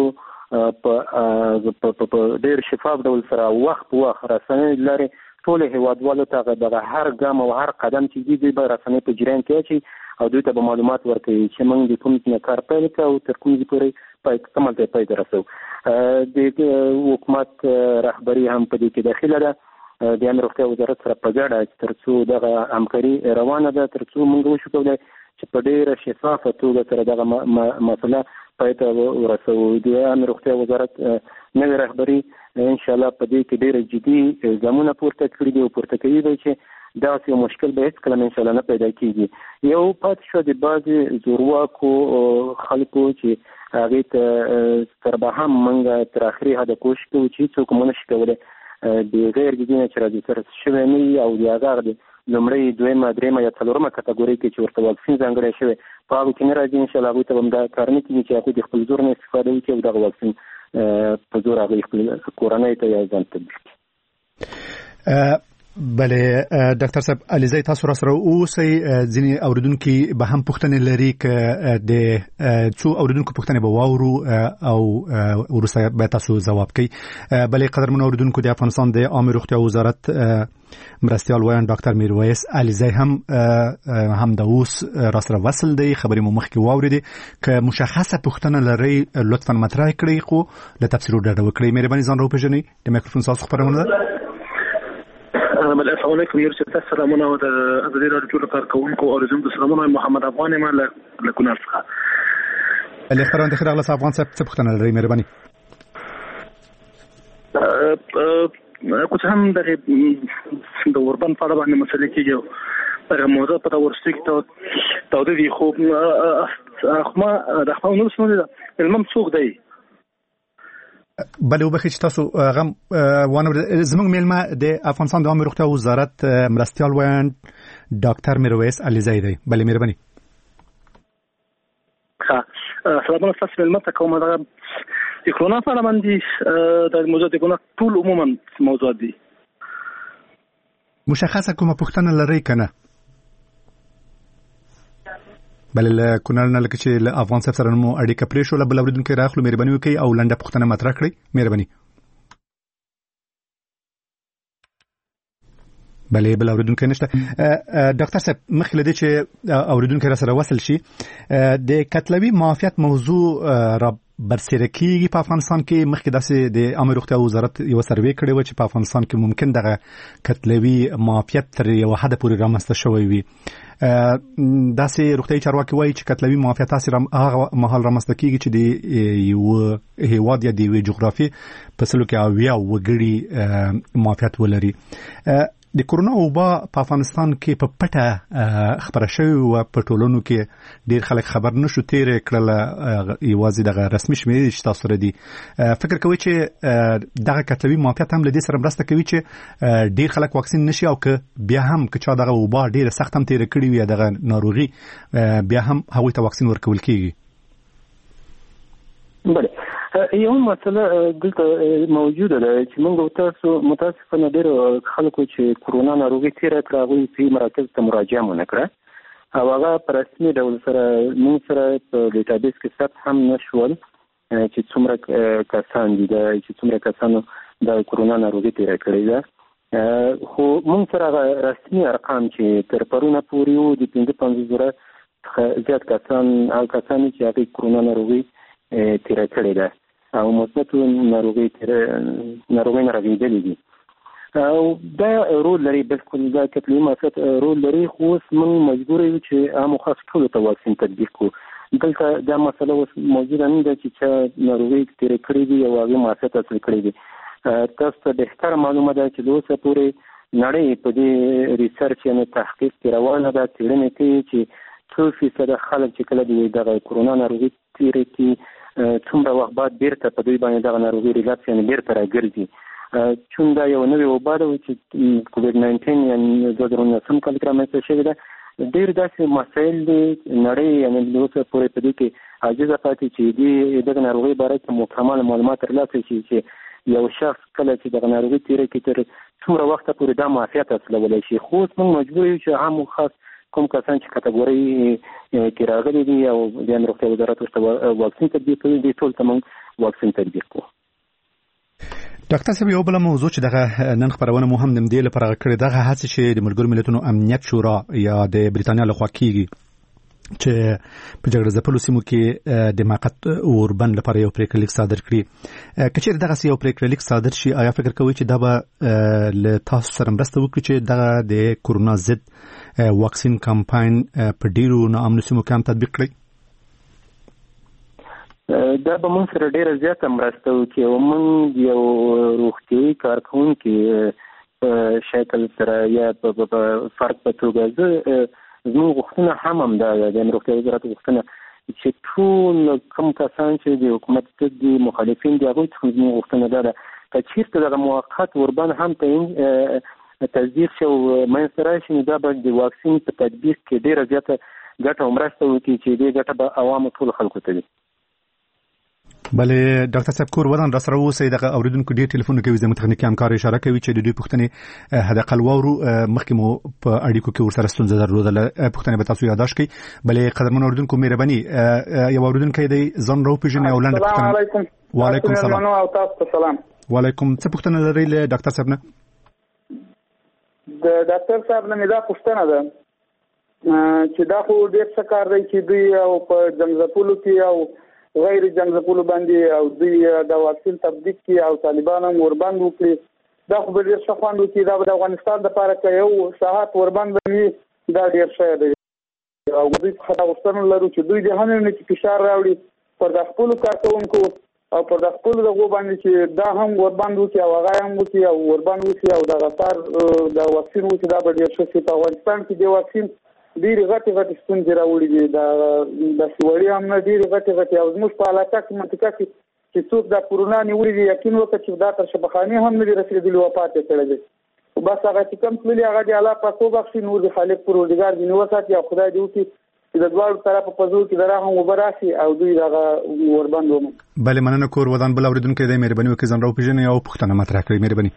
Speaker 5: په ډېر شفاف ډول سره وخت په وخت رسنۍ لري ټول هېوادوالو ته دغه هر ګام او هر قدم چې دي دوی به رسنۍ په جریان کې اچوي او دوی ته به معلومات ورکوي چې موږ د کوم ځای کار پیل کړو او تر کوم ځای پورې پای کومه ځای پای ته رسوو. د حکومت رهبري هم په دې کې داخله ده. د عامه روغتیا وزارت سره په ګډه تر څو دغه همکاري روانه ده تر څو موږ وشو کولی چې په ډېره شفافه توګه سره دغه مسله پای ته ورسوو. د عامه روغتیا وزارت نوې رهبري ان شاء الله په دې کې ډېر جدي ګامونه پورته کړی دي او پورته کوي چې دا یو مشکل به هیڅ کله ان شاء الله نه پیدا کیږي. یو پات شو د بعض زورواکو خلکو چې هغه ته تر به هم منګه تر اخري هدا کوشش کوي چې څوک مونږ شي کوله د غیر جدي نه چې راځي تر شوی نه او د هغه د لمړی دویمه دریمه یا څلورمه کټګوري کې چې ورته واکسین ځانګړی شوی په هغه کې نه راځي ان شاء الله هغه ته هم دا کار نه کیږي چې هغه د خپل زور نه استفاده وکړي او د واکسین په زور هغه خپل کورنۍ ته یا ځان ته
Speaker 4: وکړي. بله ډاکټر صاحب علیزی تاسو را سره اوسئ ځینې اوریدونکو به هم پوښتنې لري ک د څو اوریدونکو پوښتنې به واورو او ورسره به تاسو جواب کوي. بله قدرمن اوریدونکو د افغانستان د عامه روغتیا وزارت مرستیال وایي ډاکټر میرویس علیزی هم هم د اوس را سره وصل دی خبرې مو مخکې واوریدې ک مشخصه پوښتنه لري لطفا مطرح کړئ خو له تفسیر ډډه وکړئ. مهرباني ځان راوپېژنئ. د میکروفون تاسو خبرونه ده.
Speaker 12: السلام علیکم یورشت سلامونه او د ازادي راډیو ټول کارکونکو او زموږ د سلامونه محمد افغان ما له کونړ څخه
Speaker 4: له خبرونه خیر اغله افغان صاحب څه پوښتنه لري مهرباني.
Speaker 12: کوڅه هم د د اوربان په اړه باندې مسلې کېږي هغه موضوع په تاسو کې ته تاسو دی خو ما د خپل نو څه نه ده المم څوک دی
Speaker 4: بله وبخښئ چې تاسو غم وانه زموږ میلمه د افغانستان د عامه روغتیا وزارت مرستیال وایي ډاکټر میرویس علیزی دی. بله مهرباني.
Speaker 12: ښه سلامونه تاسو میلمه ته کومه دا د کرونا په اړه باندې د موضوع د کرونا ټول عموما موضوع دي
Speaker 4: مشخصه کومه پوښتنه لري کنه. بل کونړ نه لکه چې له افغان صاحب سره مو اړیکه پرې شو بل اوریدونکو راخلو مهرباني وکړئ او لنډه پوښتنه مطرح کړئ مهرباني. بله بل اوریدونکو نشته. ډاکټر صاحب مخکې لدی چې اوریدونکو را سره وصل شي د کتلوي معافیت موضوع را برسېره کیږي په افغانستان کې. مخکې داسې د عامه روغتیا وزارت یو سروې کړی و چې په افغانستان کې ممکن دغه کتلوي معافیت تر یو حد پورې رامنځته شوی وي. داسې روغتیايي چارواکي وایي چې کتلوي معافیت هغه مهال رامنځته کیږي چې د یو هیواد یا د یوې جغرافیې په سلو کې اویا وګړي معافیت ولري. د کرونا وبا په افغانستان کې په پټه خبره شوې و په ټولنو کې ډیر خلک خبر نشو تیر کړل یوازې دغه رسمي شمیرې چې تاسو سره دي. فکر کوي چې دغه کتلوي معافیت هم له دې سره مرسته کوي چې ډیر خلک واکسین نشي او که بیا هم که چا دغه وبا ډیر سخت هم تیر کړی وي دغه ناروغي بیا هم هغوی ته واکسین ورکول کیږي.
Speaker 5: بله یو مسله دلته موجوده ده چې موږ تاسو متاسفانه ډېر خلکو چې کرونا ناروغي تیره کړه هغوی په مراکز ته مراجعه ونه کړه او هغه په رسمي ډول سره موږ سره په ډیټابیس کې ثبت هم نه شول چې څومره کسان دي چې څومره کسانو د کرونا ناروغي تیره کړې ده. خو موږ سره رسمي ارقام چې تر پرونه پورې وو د پنځه پنځوس زره څخه زیات کسان هغه کسان چې هغوی کرونا ناروغي تیره کړې ده او مثبت ناروغي ناروغي نه راغلي دي او دا رول لري بالکل دا کتلوي معافیت رول لري خو اوس موږ مجبور یو چې عام خاص ټول ته واکسین تطبیق کړو. دلته دا مسله اوس موجوده نه ده چې ناروغي تیره کړې دي او هغه معافیت حاصل کړی دي. تاسو ته بهتر معلومه ده چې اوس پورې نړۍ په دې ریسرچ یعنی تحقیق کې روانه ده څېړنې کوي چې څو فیصد خلک چې کله د کرونا ناروغي تیره کړي څومره وخت بعد بیرته په دوی باندې دغه ناروغي ریلاپس یعنې بیرته راګرځي. چون دا یو نوې وبا ده چې کووډ ناینټین یعنې دوه زره نولسم کال کې رامنځته شوې ده. ډېر داسې مسایل دي نړۍ یعنې اوسه پورې په دې کې عاجزه پاتې چې دې دغه ناروغۍ باره کې مکمل معلومات ترلاسه شي چې یو شخص کله چې دغه ناروغي تیره کړي تر څومره وخته پورې دا معافیت حاصلولی شي. خو اوس موږ مجبور یو چې عام خاص کوم کسان چې کټګورۍ کې راغلي دي او د عامه روغتیا وزارت ورته واکسین تطبیق کوي دي ټول ته موږ واکسین تطبیق کوو.
Speaker 4: ډاکټر صاحب یو بل موضوع چې دغه نن خبرونه مو هم د دې لپاره کړې دغه هڅه چې د ملګرو ملتونو امنیت شورا یا د بریتانیا لخوا کیږي چې په جګړه ځپلو سیمو کې د موقت اوربند لپاره یو پریکړه لیک صادر کړي. که چېرې دغه یو پریکړه لیک صادر شي آیا فکر کوئ چې دا به له تاسو سره مرسته وکړي چې دغه د کرونا ضد واکسین کمپاین په ډیرو ناامنو سیمو کې هم تطبیق کړئ؟
Speaker 5: دا به موږ سره ډېره زیاته مرسته وکړي او موږ یو روغتیایي کارکوونکي شکل سره یا په فرد په توګه زه زموږ غوښتنه هم همدا ده د روغتیایي وزارت غوښتنه چې ټول کوم کسان چې د حکومت ضد دي مخالفین دي هغوی څخه زموږ غوښتنه دا ده که چېرته دغه موقت اوربان هم تصدیق شي او منځته راشي نو دا به د واکسین په تطبیق کې ډېره زیاته ګټه او مرسته وکړي چې دې ګټه به عوامو ټولو خلکو ته وي.
Speaker 4: بله ډاکټر صاحب کور ودان را سره اوسئ دغه اوریدونکو ډېر ټلیفونونه کوي زموږ تخنیکي همکار اشاره کوي چې د دوی پوښتنې حداقل واورو مخکې مو په اړیکو کې ورسره ستونزه درلودله پوښتنې به تاسو یادداشت کړئ. بلې قدرمن اوریدونکو مهرباني یو اوریدونکی دی ځان راوپېژنئ او لنډه پوښتنه.
Speaker 13: وعلیکم
Speaker 4: وعلیکم
Speaker 13: السلام او تاسو ته سلام.
Speaker 4: وعلیکم څه پوښتنه لرئ له ډاکټر صاحب نه؟
Speaker 13: د ډاکټر صاحب نه مې دا پوښتنه ده چې دا خو ډېر څه کار دی چې دوی او په جنګځپلو کې او غیر جنګځپلو باندې او دوی د واکسین تطبیق کې او طالبان هم ورباند وکړي دا خو به ډېر ښه خوند وکړي. دا به د افغانستان دپاره که یو ساعت ورباند باندې دا ډېر ښه دی او دوی څخه دا غوښتنه لرو چې دوی د هم نه چې فشار راوړي پر د خپلو کارکوونکو او پر د خپلو دغو باندې چې دا هم ورباند وکړي او هغه هم وکړي او ورباند وکړي او دغه کار د واکسین وکړي دا به ډېر ښه شي. په افغانستان کې د واکسین ډېرې غټې غټې ستونزې راوړي دي داسې وړې هم نه ډېرې غټې غټې او زموږ په علاقه کې منطقه کې چې څوک دا کورونا نیولي دي یقین وکړه چې دا تر شفاخانې هم نه دي رسېدلي وفات یې کړی دی بس هغه چې کم تللي هغه د الله پاک وبخښي نور د خالق پروردګار دې وساتي او خدای دې وکړي چې د دواړو طرفه په زور کې د رحم اوبه راشي او دوی دغه ورباند ومني.
Speaker 4: بلې مننه کور ودان بل اورېدونکی دی مهرباني وکړئ ځان راوپېژنئ او پوښتنه مطرح کړئ. مهرباني.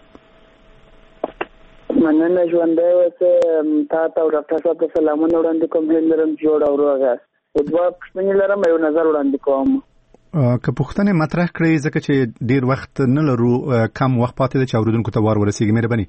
Speaker 14: مننه ژوندی اوسه تا ته او ډاکټر صاحب ته سلامونه وړاندې کوم. هیله لرم چې جوړ او روغ یاست. دوه پوښتنې لرم یو نظر وړاندې کوم.
Speaker 4: که پوښتنې مطرح کړئ ځکه چې ډېر وخت نه لرو کم وخت پاتې دی چې اورېدونکو ته وار ورسېږي. مهرباني.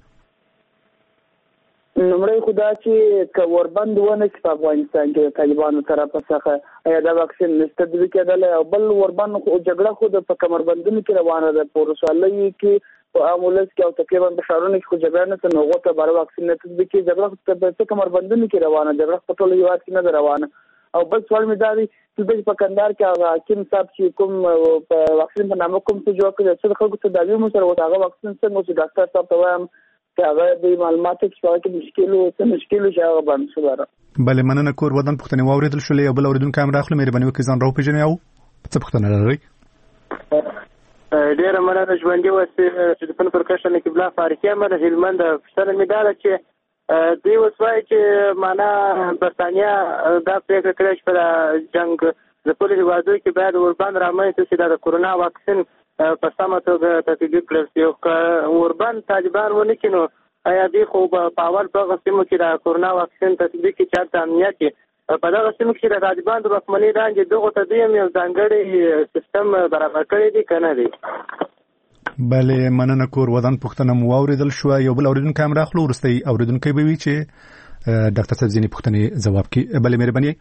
Speaker 14: لومړی خو دا چې که وربند ونه شي په افغانستان کې د طالبانو طرفه څخه ایا دا واکسین نشته دوی کېدلی او بل وربند خو جګړه خو د په کمربندونو کې روانه ده په ولسوالیو کې په عام ولس کې او تقریبا په ښارونو کې خو جګړه نشته نو هغو ته باره واکسین نه تطبیق کېږي. جګړه په کمربندونو کې روانه جګړه په ټول هېواد کې نه ده روانه. او بل سوال مې دا دی چې په کندهار کې هغه حکیم صاحب چې کوم په واکسین په نامه کوم څه جوړ کړی څه د خلکو تداوي مو سره هغه واکسین څنګه چې ډاکټر صاحب ته وایم چې هغه د معلوماتو کې مشکل و څه مشکل شي هغه باندې شو باره.
Speaker 4: بلې مننه کور ودان پوښتنې واورېدل شولې او بل اورېدونکی هم راغلو. مهرباني وکړئ ځان راوپېژنئ او څه پوښتنه لرئ؟
Speaker 15: ډېره مننه ژوندي اوسئ. چې د فن پرکشن قبله فارسي امر هلمند پوښتنه مې دا ده چې دوی اوس وایي چې معنا برتانیا دا پرېکړه کړې چې په جنګ ځپلو هېوادونو کې باید ورباند رامنځته شي دا د کورونا واکسین په سمه توګه تطبیق کړل شي. او که ورباند طالبان ونه کړي نو آیا دوی خو په اول په هغه سیمو کې د کورونا واکسین تطبیق کې چېرته امنیت کې په دغه سیمو کې د طالبان د واکمنۍ وړاندې دغو ته دوی هم یو ځانګړی سیستم برابر کړی دی که نه دی؟
Speaker 4: بلې مننه کور ودان پوښتنه مو واورېدل شوه. یو بل اورېدونکی هم راخلو وروستی اورېدونکی به وي چې ډاکټر صاحب ځینې پوښتنې ځواب کړي. بلې مهرباني.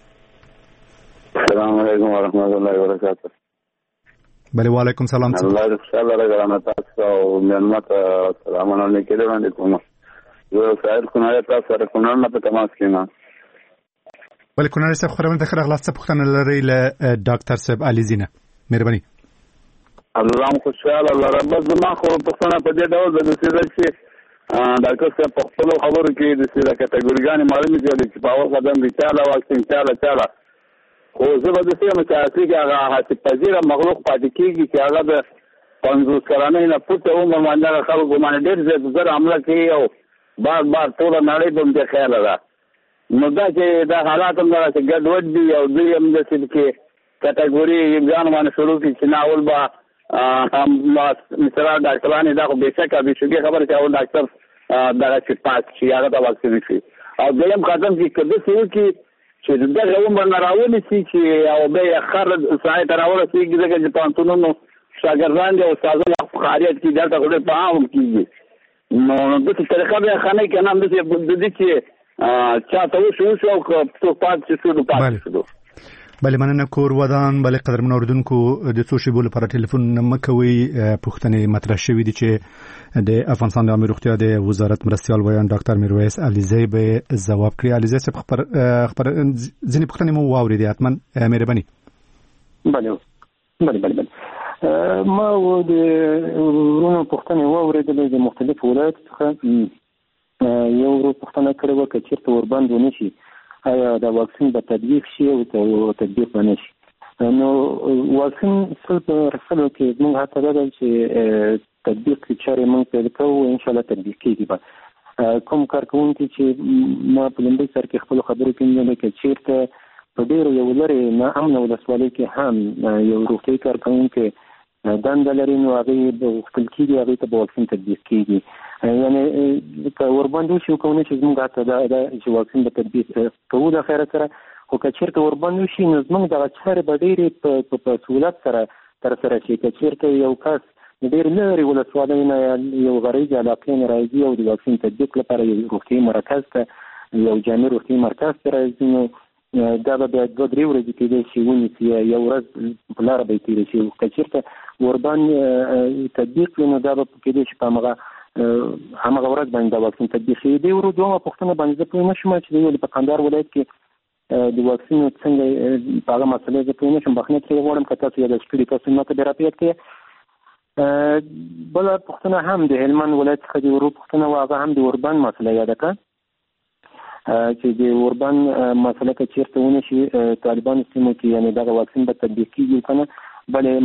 Speaker 9: السلام علیکم ورحمت الله وبرکاته.
Speaker 4: بله وعلیکم سلام.
Speaker 9: الله دې خوشاله راغلی تاسو او مېلمه ته سلامونه لیکلي وړاندې کوم. یو سایل کونړ تاسو سره کونړ نه په تماس کې ما.
Speaker 4: بله کونړ صاحب خبرونه ته ښه راغلاست. څه پوښتنه لرئ له ډاکټر صاحب علیزي نه؟ مهرباني.
Speaker 9: الله مو خوشاله لره. بس زما خو پوښتنه په دې ډول ده چې ډاکټر صاحب په خپلو خبرو کې د کټګوريګانې معلومې کړي چې په اول قدم کې چاله واکسین چاله چاله خو زه به داسې یم چې اصلي کې هغه حاصل پذیره مخلوق پاتې کېږي چې هغه د پنځوس کلنۍ نه پورته عمر باندې هغه خلکو باندې ډېر زیات زر حمله کوي او بار بار ټوله نړۍ به همدې خیاله ده. نو دا چې دا حالات هم دغسې ګډوډ دي او دوی هم داسې کې کټګوري ځان باندې شروع کړي چې نه اول به مثلا ډاکټرانې دا خو بېشکه بېشکې خبره چې اول ډاکټر دغسې پاس شي هغه ته واکسین شي او دویم قدم چې که داسې وکړي چې دغه عمر نه راونیسي چې او بیا یې خر سړی ته راورسېږي ځکه چې پوهنتونونو شاګردان دي او استادان په فعالیت کې دلته خو ډېر په عام کېږي. نو داسې طریقه بیا ښه نه وي که نه همداسې د دې چې چا ته وشو وشو او که څوک پاتې شو نو پاتې شو.
Speaker 4: بله مننه کور ودان. بله قدرمن اورېدونکو د څو شېبو لپاره ټلیفون مه کوئ. پوښتنې مطرح شوي دي چې د افغانستان د عامې روغتیا د وزارت مرستیال ویان ډاکټر میرویس علیزی به ځواب کړي. علیزی صاحب ځینې پوښتنې مو واورېدې حتما. مهرباني.
Speaker 5: بله بله بله بله ما د ورونو پوښتنې واورېدلې د مختلفو ولایتو څخه یو ورو پوښتنه کړې وه که چېرته وربند ونه شي آیا د واکسین به تطبیق شي او تطبیق به نه شي. نو واکسین سل په سلو کې زموږ هڅه دا ده چې تطبیق چارې موږ پیل کوو انشاءالله تطبیق کېږي به. کوم کارکوونکي چې ما په لومړي سر کې خپلو خبرو کې ویلې که چېرته په ډېرو یو لرې ناامنه ولسوالۍ کې هم یو روغتیايي کارکوونکی دنده لري نو هغې به غوښتل کېږي هغې ته به واکسین تطبیق کېږي. یعنې که وربند وشي او که ونه شي زموږ هڅه دا ده چې واکسین به تطبیق کوو د خیره سره، خو که چېرته وربند وشي نو زموږ دغه چارې به ډېرې په سهولت سره ترسره شي. که چېرته یو کس ډېر لرې ولسوالۍ نه یو غریزې علاقې نه راځي او د واکسین تطبیق لپاره یو روغتیايي مرکز ته یو جامع روغتیايي مرکز ته راځي نو دا به بیا دوه درې ورځې کېدای شي ونیسي یو ورځ په لاره به یې تېره شي. که چېرته وربند تطبیق وي نو دا به کېدای شي په همغه همغه ورځ باندې دا واکسین تطبیق شي. دې ورو دومره پوښتنه باندې زه پوه نه شوم چې د په کندهار ولایت کې د واکسین څنګه په هغه مسئله زه پوه نه شم. بخښنه ترې غواړم که تاسو یاداښت کړي تاسو ما ته بیا راپیاد کړئ. بله پوښتنه هم د هلمند ولایت څخه د ورو پوښتنه وه هغه هم د وربند مسئله یاده کړه چې د اوربان مسله که چېرته ونه شي طالبانو سیمو کې یعنې دغه واکسین به تطبیق کېږي که نه. بلې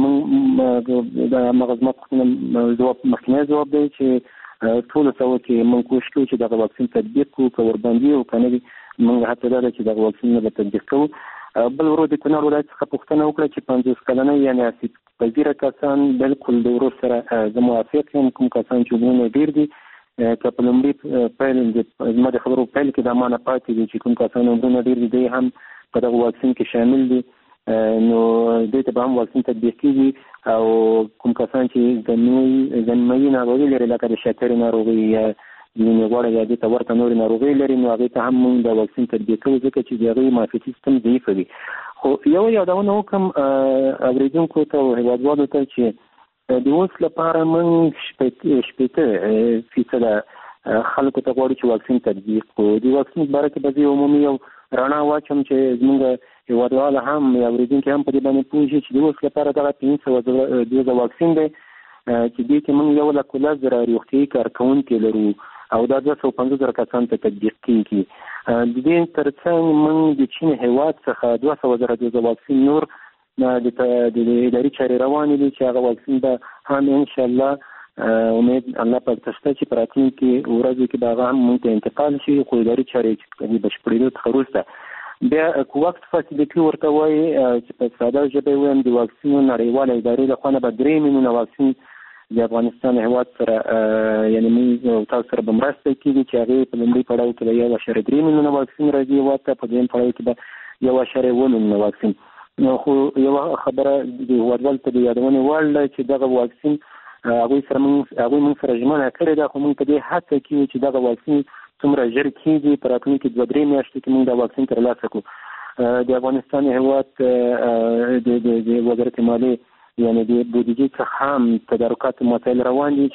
Speaker 5: موږ د همغه زما پوښتنه ځواب مخکینی ځواب دی چې ټولو سوه کې موږ کوشش کوو چې دغه واکسین تطبیق کړو که وربند وي او که نه وي موږ هڅه دا ده چې دغه واکسین به تطبیق کوو. بل ورو د کونړ ولایت څخه پوښتنه وکړه چې پنځوس کلنۍ یعنې اسید پذیره کسان بلکل د ورور سره زه موافق یم. کوم کسان چې عمرونه ډېر دي که په لومړي پیل زما د خبرو پیل کې دا مانه پاتې دي چې کوم کسان عمرونه ډېر دي دی هم په دغه واکسین کې شامل دي نو دوی ته به هم واکسین تطبیق کېږي او کوم کسان چې زنموي ناروغي لري لکه د شکرې ناروغي یا د وینې غوړه یا دې ته ورته نورې ناروغۍ لري نو هغې ته هم موږ د واکسین تطبیق کوو ځکه چې د هغوی معافیتي سیستم ضعیفه وي. خو یوه یادونه وکړم اورېدونکو ته او هېوادوالو ته چې د اوس لپاره موږ شپېته فیصده خلکو ته غواړو چې واکسین تطبیق کړو. د واکسین په باره کې به زه عمومي یو رڼا واچوم چې زموږ هېوادوال هم یا اورېدونکي هم په دې باندې پوه شي چې د اوس لپاره دغه پنځه سوه دوزه واکسین دی چې دې کې موږ یو لک لس زره روغتیايي کارکوونکي لرو او دا دوه سوه پنځوس زره کسانو ته تطبیق کېږي. د دې تر څنګ موږ د چین هېواد څخه دوه سوه زره دوزه واکسین نور د اداري چارې روانې دي چې هغه واکسین به هم انشاءالله امید الله پاک ته شته چې په راتلونکي ورځو کې به هغه هم موږ ته انتقال شي خو اداري چارې چې د بشپړېدو څخه وروسته بیا کوواکس فاسیلیټي ورته وایي چې په ساده ژبه یې وایم د واکسینو نړیواله ادارې لخوا نه به درې میلیونه واکسین د افغانستان هېواد سره یعنې موږ تاسو سره به مرسته کېږي چې هغې په لومړي پړاو کې به یو اعشاریه درې میلیونه واکسین راځي هېواد ته په دویم پړاو کې به یو اعشاریه اووه میلیونه واکسین. خو یوه خبره د هېوادوالو ته د یادونې وړ ده چې دغه واکسین هغوی سره موږ هغوی موږ سره ژمنه کړې ده خو موږ په دې هڅه کې یو چې دغه واکسین څومره ژر کېږي په راتلونکي دوه درې میاشتې کې موږ دا واکسین ترلاسه کړو. د افغانستان هېواد د وزارت مالیې یعنې د بودیجې څخه هم تدارکات مسایل روان دي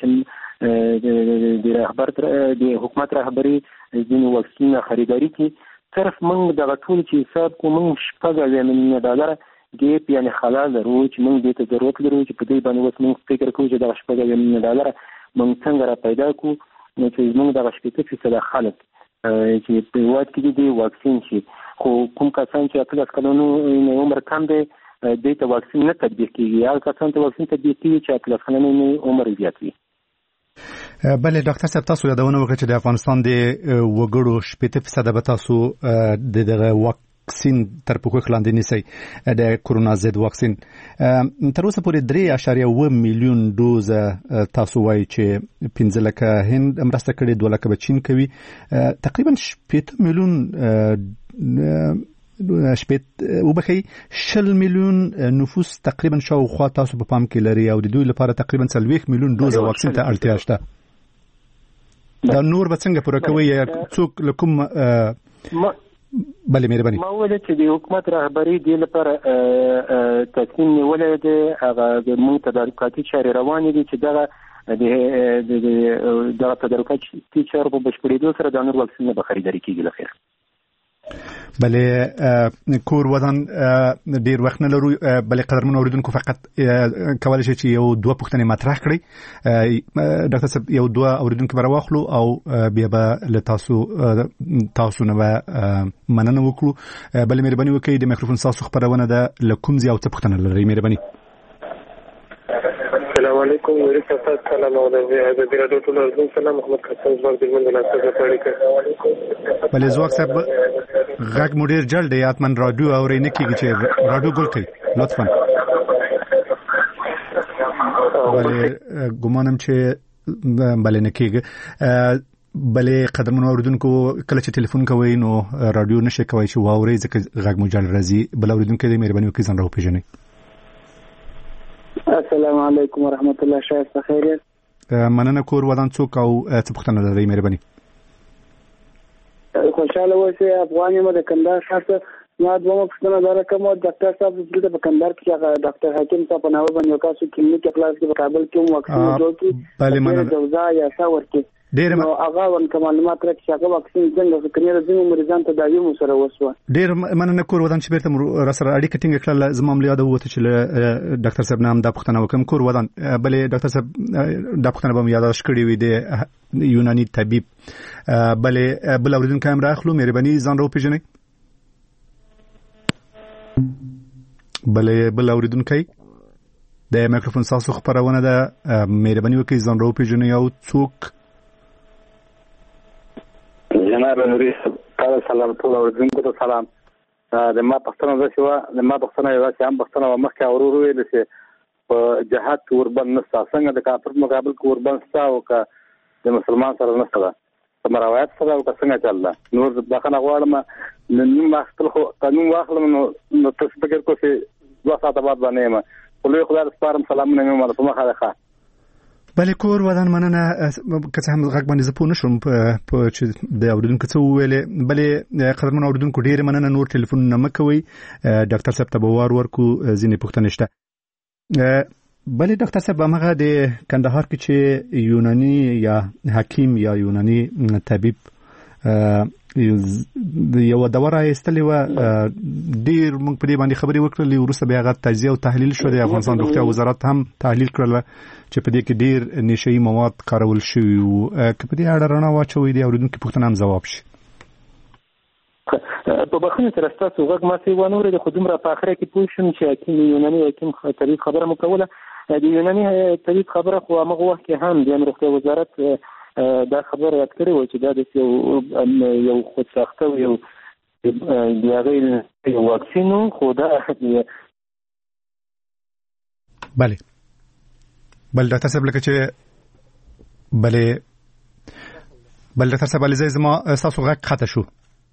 Speaker 5: چې د رهبر د حکومت رهبري ځینې واکسینونه خریداري کړي. صرف موږ دغه ټول چې حساب کوو موږ شپږ اویا میلیونه ډالره ګیپ یعنې خلا لرو چې موږ دې ته ضرورت لرو چې په دې باندې اوس موږ فکر کوو چې دغه شپږ اویا میلیونه ډالره موږ څنګه را پیدا کړو نو چې زموږ دغه شپېته فیصده خلک چې په هېواد کې دي دی واکسین شي. خو کوم کسان چې اتلس کلونو عمر کم دی دې ته واکسین نه تطبیق کېږي هغه کسان ته واکسین تطبیق کېږي چې اتلس کلونو عمر زیات وي.
Speaker 4: بله ډاکټر صاحب تاسو یادونه وکړه چې د افغانستان د وګړو شپېته فیصده به تاسو د دغه واکسین تر پوښښ لاندې نیسئ د کورونا ضد واکسین. تر اوسه پورې درې اعشاریه اووه میلیون ډوزه تاسو وایي چې پنځه لکه هند مرسته کړې دوه لکه به چین کوي تقریبا شپېته میلیون شپېت وبخي شل میلیون نفوس تقریبا شاوخوا تاسو په پام کې لري او د دوی لپاره تقریبا څلوېښت میلیون ډوزه واکسین ته اړتیا شته. دا نور به څنګه پوره کوي یا څوک له کوم بلې مهرباني
Speaker 5: ما وویل چې د حکومت رهبري دې لپاره تصمیم نیولی دی هغه زموږ تدارکاتي چارې روانې دي چې دغه دغه تدارکاتي چارو په بشپړېدو سره دا نور واکسینونه به خریداري کېږي له خیره.
Speaker 4: بلې کور ودان ډیر وخت نه لرو بلې قدرمن اوریدونکو فقط کولای شي چې یو دوه پوښتنې مطرح کړي ډاکټر صاحب یو دوه اوریدونکو بر واخلو او بیا به له تاسو تاسو نه مننه وکړو بلې مهرباني وکړئ د میکروفون تاسو خبرونه ده لکم زی او څه پوښتنه لرئ مهرباني
Speaker 16: السلام علیکم ورحمۃ الله وبرکاتہ د راډیو ټول اردن سلام محمد قاسم زوړ د منځ له څخه پړی کړ
Speaker 4: بلې زوړ صاحب غږ مډیر جلد یاتمن راډیو اوري نه کیږي چې راډیو ګل کړئ لطفا بلې ګمانم چې بلې نه کیږي بلې قدرمنو اوریدونکو کله چې ټلیفون کوي نو راډیو نشي کوي چې واوري ځکه غږ مو جلد راځي بل اوریدونکو دې مهرباني وکړئ ځان راوپېژنئ
Speaker 14: السلام علیکم ورحمت الله شایسته خیریت
Speaker 4: مننه کور ودان څوک او څه پوښتنه لرئ مهرباني
Speaker 14: خوشاله اوسئ افغان یم د کندهار ښار څخه ما دوه پوښتنه لرله کوم ډاکټر صاحب دلته په کندهار کې هغه ډاکټر حکیم صاحب په نامه باندې یو کاسو کلینیک کلاس کې په کابل کې هم واکسین جوړ کړي
Speaker 4: بله مننه
Speaker 14: دوزا یا څه ورکړي
Speaker 4: ډیر
Speaker 14: نو هغه ورته معلومات راکړي چې هغه واکسین څنګه ځکه نه ځینو مریضان تداوی مو سره وسوه
Speaker 4: ډیر مننه کور ودان چې بیرته را سره اړیکه ټینګه کړله زما هم یاد ووته چې ډاکټر صاحب نام دا پوښتنه وکم کور ودان بلې ډاکټر صاحب دا پوښتنه به مې یاداشت کړې وي د یوناني طبيب بلې بل اوریدونکو هم راخلو مهرباني ځان راوپېژنئ بلې بل اوریدونکو د میکروفون تاسو خبرونه ده مهرباني وکړئ ځان راوپېژنئ او څوک
Speaker 9: جناب نوري تعالی سلام ټول اوریدونکو ته سلام د ما پښتنه د شوا د ما پښتنه یو چې هم پښتنه مخکې اورو ویل چې په جهاد قربان نستا څنګه د کافر مقابل قربان ستا او کا د مسلمان سره نستا په مروایت سره او څنګه چلله نور د خلک غواړم نن ما خپل قانون واخلم نو نو تاسو فکر کوئ چې دوه ساعته بعد باندې ما خو خدای سپارم سلامونه مې مله په مخه ده
Speaker 4: بلې کور ودان مننه که څه هم غږ باندې زه پوه نه شوم په چې د اوریدونکو څه وویلې بلې قدرمنو اوریدونکو ډېرې مننه نور ټلیفونونه مه کوئ ډاکټر صاحب ته به وار ورکړو ځینې پوښتنې شته بلې ډاکټر صاحب همغه د کندهار کې چې یوناني یا حکیم یا یوناني طبيب یو دوا راایستلې وه ډېر موږ په دې باندې خبرې وکړلې وروسته بیا هغه تجزیه او تحلیل شو د افغانستان روغتیا وزارت هم تحلیل کړله چې په دې کې ډېر نشهیي مواد کارول شوي وو که په دې اړه رڼا واچوئ د اورېدونکي پوښتنه هم ځواب شي
Speaker 15: په بخښنې سره ستاسو غږ ما څه ونه اورېده خو دومره په اخره کې پوه شوم چې حکیم یوناني حکیم طبیب خبره مو کوله د یوناني طبیب خبره خو همغه وخت کې هم د روغتیا وزارت دا خبره یاد کړې وه چې دا د یو یو خودساخته یو د هغې یو واکسین و خو دا
Speaker 4: بله بل ډاکټر صاحب لکه چې بلې بل ډاکټر صاحب علي زما ستاسو غږ قطع شو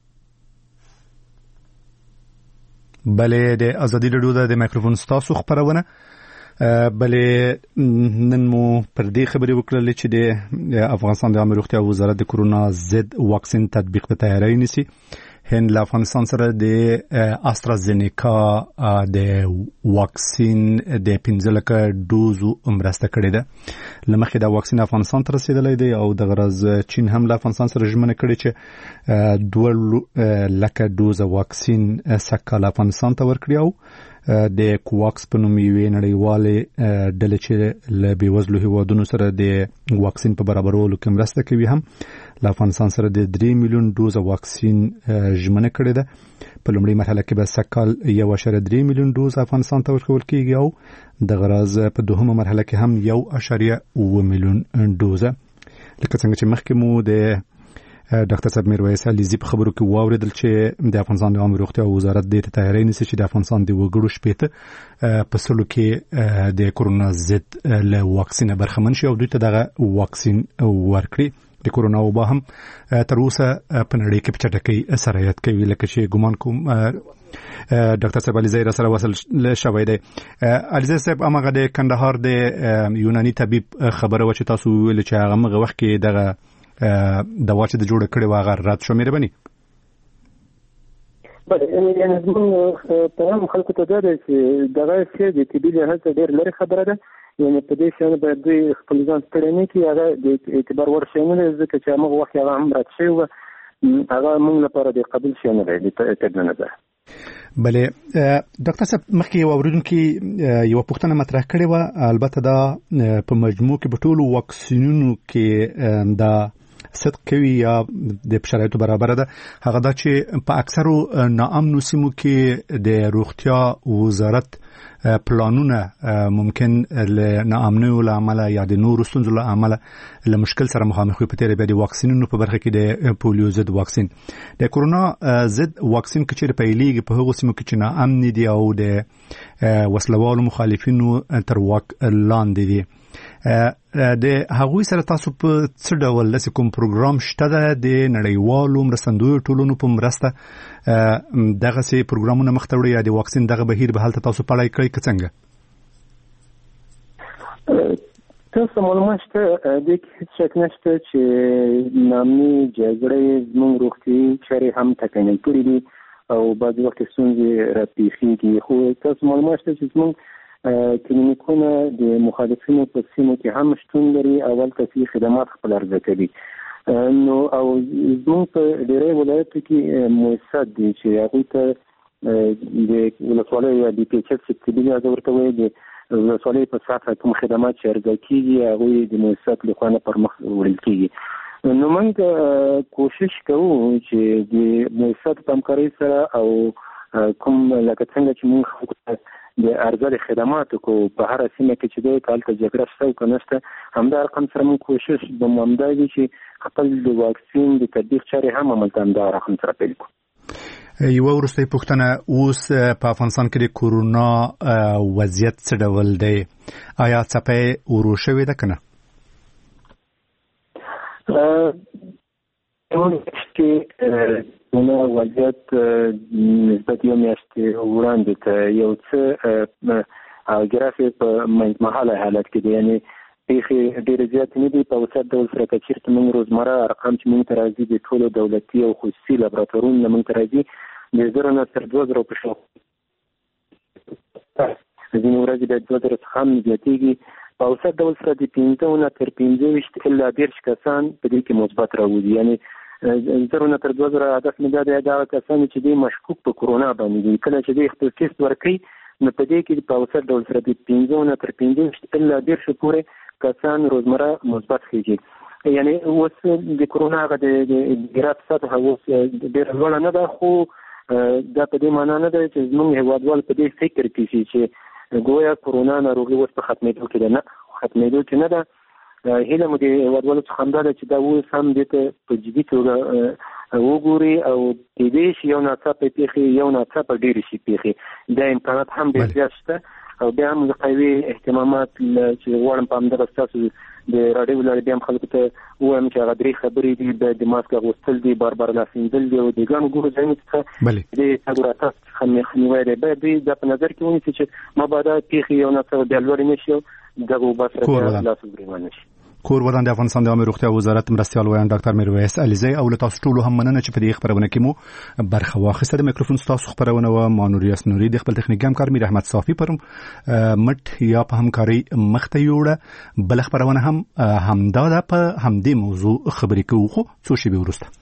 Speaker 4: بلې د ازادي راډیو د میکروفون ستاسو خبرونه بلې نن مو پر دې خبرې وکړلې چې د افغانستان د عامه روغتیا وزارت د کورونا ضد واکسین تطبیق ته تیاری نیسي هند له افغانستان سره د استرازینیکا د واکسین د پنځه لکه ډوزو مرسته کړې ده له مخکې دا واکسین افغانستان ته رسېدلی دی او د غرض چین هم له افغانستان سره ژمنه کړې چې دوه لکه ډوزه واکسین سږ کال افغانستان ته ورکړي او د کوواکس په نوم یوې نړیوالې ډلې چې له بېوزلو هېوادونو سره د واکسین په برابرولو کې مرسته کوي هم له افغانستان سره د درې میلیون ډوزه واکسین ژمنه کړې ده په لومړۍ مرحله کې به سږ کال یو اعشاریه درې میلیون ډوز افغانستان ته ورکول کېږي او د غرض په دوهمه مرحله کې هم یو اعشاریه اوه میلیون ډوزه لکه څنګه چې مخکې مو د ډاکټر صاحب میرویس علیزي په خبرو کې واوریدل چې د افغانستان د عامه روغتیا وزارت دې ته تیاری نیسي چې د افغانستان د وګړو شپېته په سلو کې د کورونا ضد له واکسینه برخمن شي او دوی ته دغه واکسین ورکړي د کورونا وبا هم تر اوسه په نړۍ کې په چټکۍ سرایت کوي لکه چې ګمان کوم ډاکټر صاحب علیزي را سره وصل شوی دی علیزي صاحب هغه د کندهار د یوناني طبيب خبره و چې تاسو ویل چې هغه هغه وخت کې دغه دوا چې د جوړ کړي واغ رات شو مهرباني
Speaker 15: بله یعنی زموږ په عام خلکو ته دا ده چې دغه شی د طبي لحاظ ډېر لرې خبره ده یعنی په دې شیانو باید دوی خپل ځان ستړی نه کړي هغه د اعتبار وړ شی نه دی ځکه چې همغه وخت هغه هم رد شوی وه
Speaker 5: هغه موږ لپاره د قبول شي نه دی تر نه ده.
Speaker 4: بله ډاکټر صاحب مخکې یو اوریدونکي یو پوښتنه مطرح کړې وه، البته دا په مجموع کې په ټولو واکسینونو کې دا صدق کوي یا د شرایطو برابر ده، هغه دا چې په اکثرو ناامنو سیمو کې د روغتیا وزارت پلانونه ممکن له ناامنیو له امله یا د نورو ستونزو له امله له مشکل سره مخامخ وي. په تیره بیا د واکسینونو په برخه کې د پولیو ضد واکسین، د کورونا ضد واکسین کې چې پیلېږي په هغو سیمو کې چې ناامن دي او د وسلوالو مخالفینو تر واک لاندې دي، د هغوی سره تاسو په څه ډول لسی کوم پروګرام شته ده د نړیوالو مرستندویو ټولنو په مرسته دغه سي پروګرامونه مخ ته وړي یا د واکسین دغه بهیر به هلته تاسو پړای کړی که څنګه؟
Speaker 5: تاسو معلومات شته د هیڅ شک نشته چې نامي جګړې زموږ روغتیایي چارې هم ټکنۍ کړي دي او بعضې وخت ستونزې راپېښېږي، خو تاسو معلومات شته چې زموږ کلینیکونه د مخالفینو په سیمو کې هم شتون لري او هلته فی خدمات خپل عرضه کوي. نو او زموږ په ډېری ولایتو کې مؤسسات دي چې هغوی ته د ولسوالیو یا د پی ایچ ایف سبسیډي هغه ورته وایي د ولسوالیو په سطحه کوم خدمات چې عرضه کېږي هغوی د مؤسسات لخوا نه پر مخ وړل کېږي. نو موږ کوشش کوو چې د مؤسساتو په همکارۍ سره او کوم لکه څنګه چې موږ خلکو د ارزل خدماتو کو په هر سیمه کې چې دوی کالته جګړه شته او کنهشته همدا رقم سره موږ کوشش به ممدا دي چې خپل د واکسین د تطبیق چارې هم عملته همدا رقم سره پیل کړو.
Speaker 4: یو وروستۍ پوښتنه، اوس په افغانستان کې د کورونا وضعیت څه ډول دی؟ آیا څپې ورو شوې ده که نه؟ نو وضعیت نسبت یو میاشتې وړاندې ته یو څه ګرافي په منځمهاله حالت کې دی، یعنې پیښې ډېرې زیاتې نه دي په اوسط ډول سره که چېرته موږ روزمره ارقام چې موږ ته راځي د ټولو دولتي او خصوصي لابراتوارونو نه موږ ته راځي د زرو نه تر دوه زرو په شاوخوا ځینې ورځې بیا دوه زرو څخه هم زیاتېږي. په اوسط ډول سره د پنځه نه تر پنځه ویشت الا دېرش کسان په دې کې مثبت راوځي، یعنې زرو نه تر دوه زره هدف مې دا دی هغه کسان چې دوی مشکوک په کورونا باندې دي، کله چې دوی خپل ټیسټ ورکوي نو په دې کې په اوسط ډول سره د پنځه نه تر پنځه ویشت الا دېرشو پورې کسان روزمره مثبت خېږي. یعنې اوس د کورونا هغه د ګراف سطحه اوس ډېره لوړه نه ده، خو دا په دې معنا نه ده چې زموږ هېوادوال په دې فکر کې شي چې ګویا کورونا ناروغي اوس په ختمېدو کې ده. نه، ختمېدو کې نه ده. هیله مو د هېوادوالو څخه همدا ده چې دا اوس هم دې ته په جدي توګه وګوري او کېدای شي یو ناڅاپه پیښې یو ناڅاپه ډېرې شي پیښې، دا امکانات هم ډېر زیات شته او بیا هم د قوي احتمامات چې غواړم په همدغه ستاسو د راډیو لارې بیا هم خلکو ته ووایم چې هغه درې خبرې دي، د ماسک اغوستل دي، بار بار لاس مینځل دي او د ګڼو ګوڼو ځایونو څخه د تګ راتګ څخه مخنیوی دی. باید دوی دا په نظر کې ونیسي چې مبادا پیښې یو ناڅاپه بیا لوړې نه شي او دغه اوبه سره بیا لاس وګرېوان نه شي. کور ودان د افغانستان د عامه روغتیا وزارت مرستیال ویان ډاکټر میرویس علیزی او له تاسو ټولو هم مننه چې په دې خبرونه کې مو برخه واخیسته. د میکروفون تاسو خبرونه و مانوریاس نوري د خپل تخنیک همکار میر احمد صافی پر مټ یا په همکاري مخته یوړه. بل خبرونه هم همدا ده په همدې موضوع خبرې کوو خو څو شی به ورسته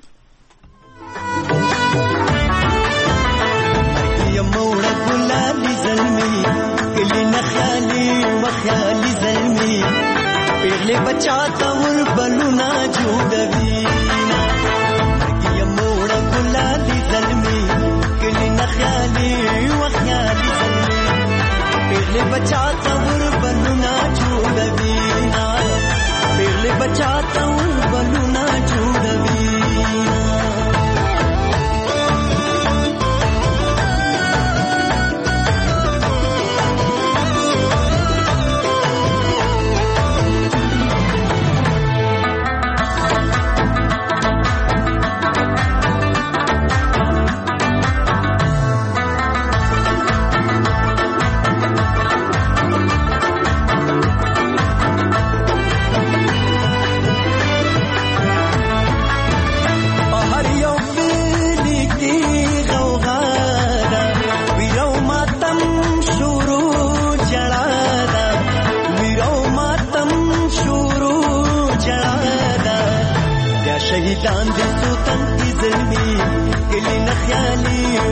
Speaker 17: پیغلی بچاتا ور بلونا جوڑوینا مرگی موڑا گلالی ظلمی کلی نخیالی وخیالی ظلمی پیغلی بچاتا ور بلونا جوڑوینا پیغلی بچاتا ور بلونا جوڑوینا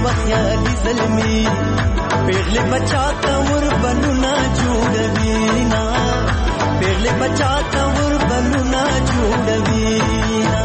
Speaker 17: وخیالي زلمي پیغله بچا تا ور بلونا جوړوینا پیغله بچا تا ور بلونا جوړوینا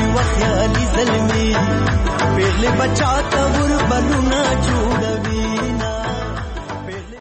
Speaker 17: وخیالي زلمي پیغله بچا تا ور بلونا جوړوي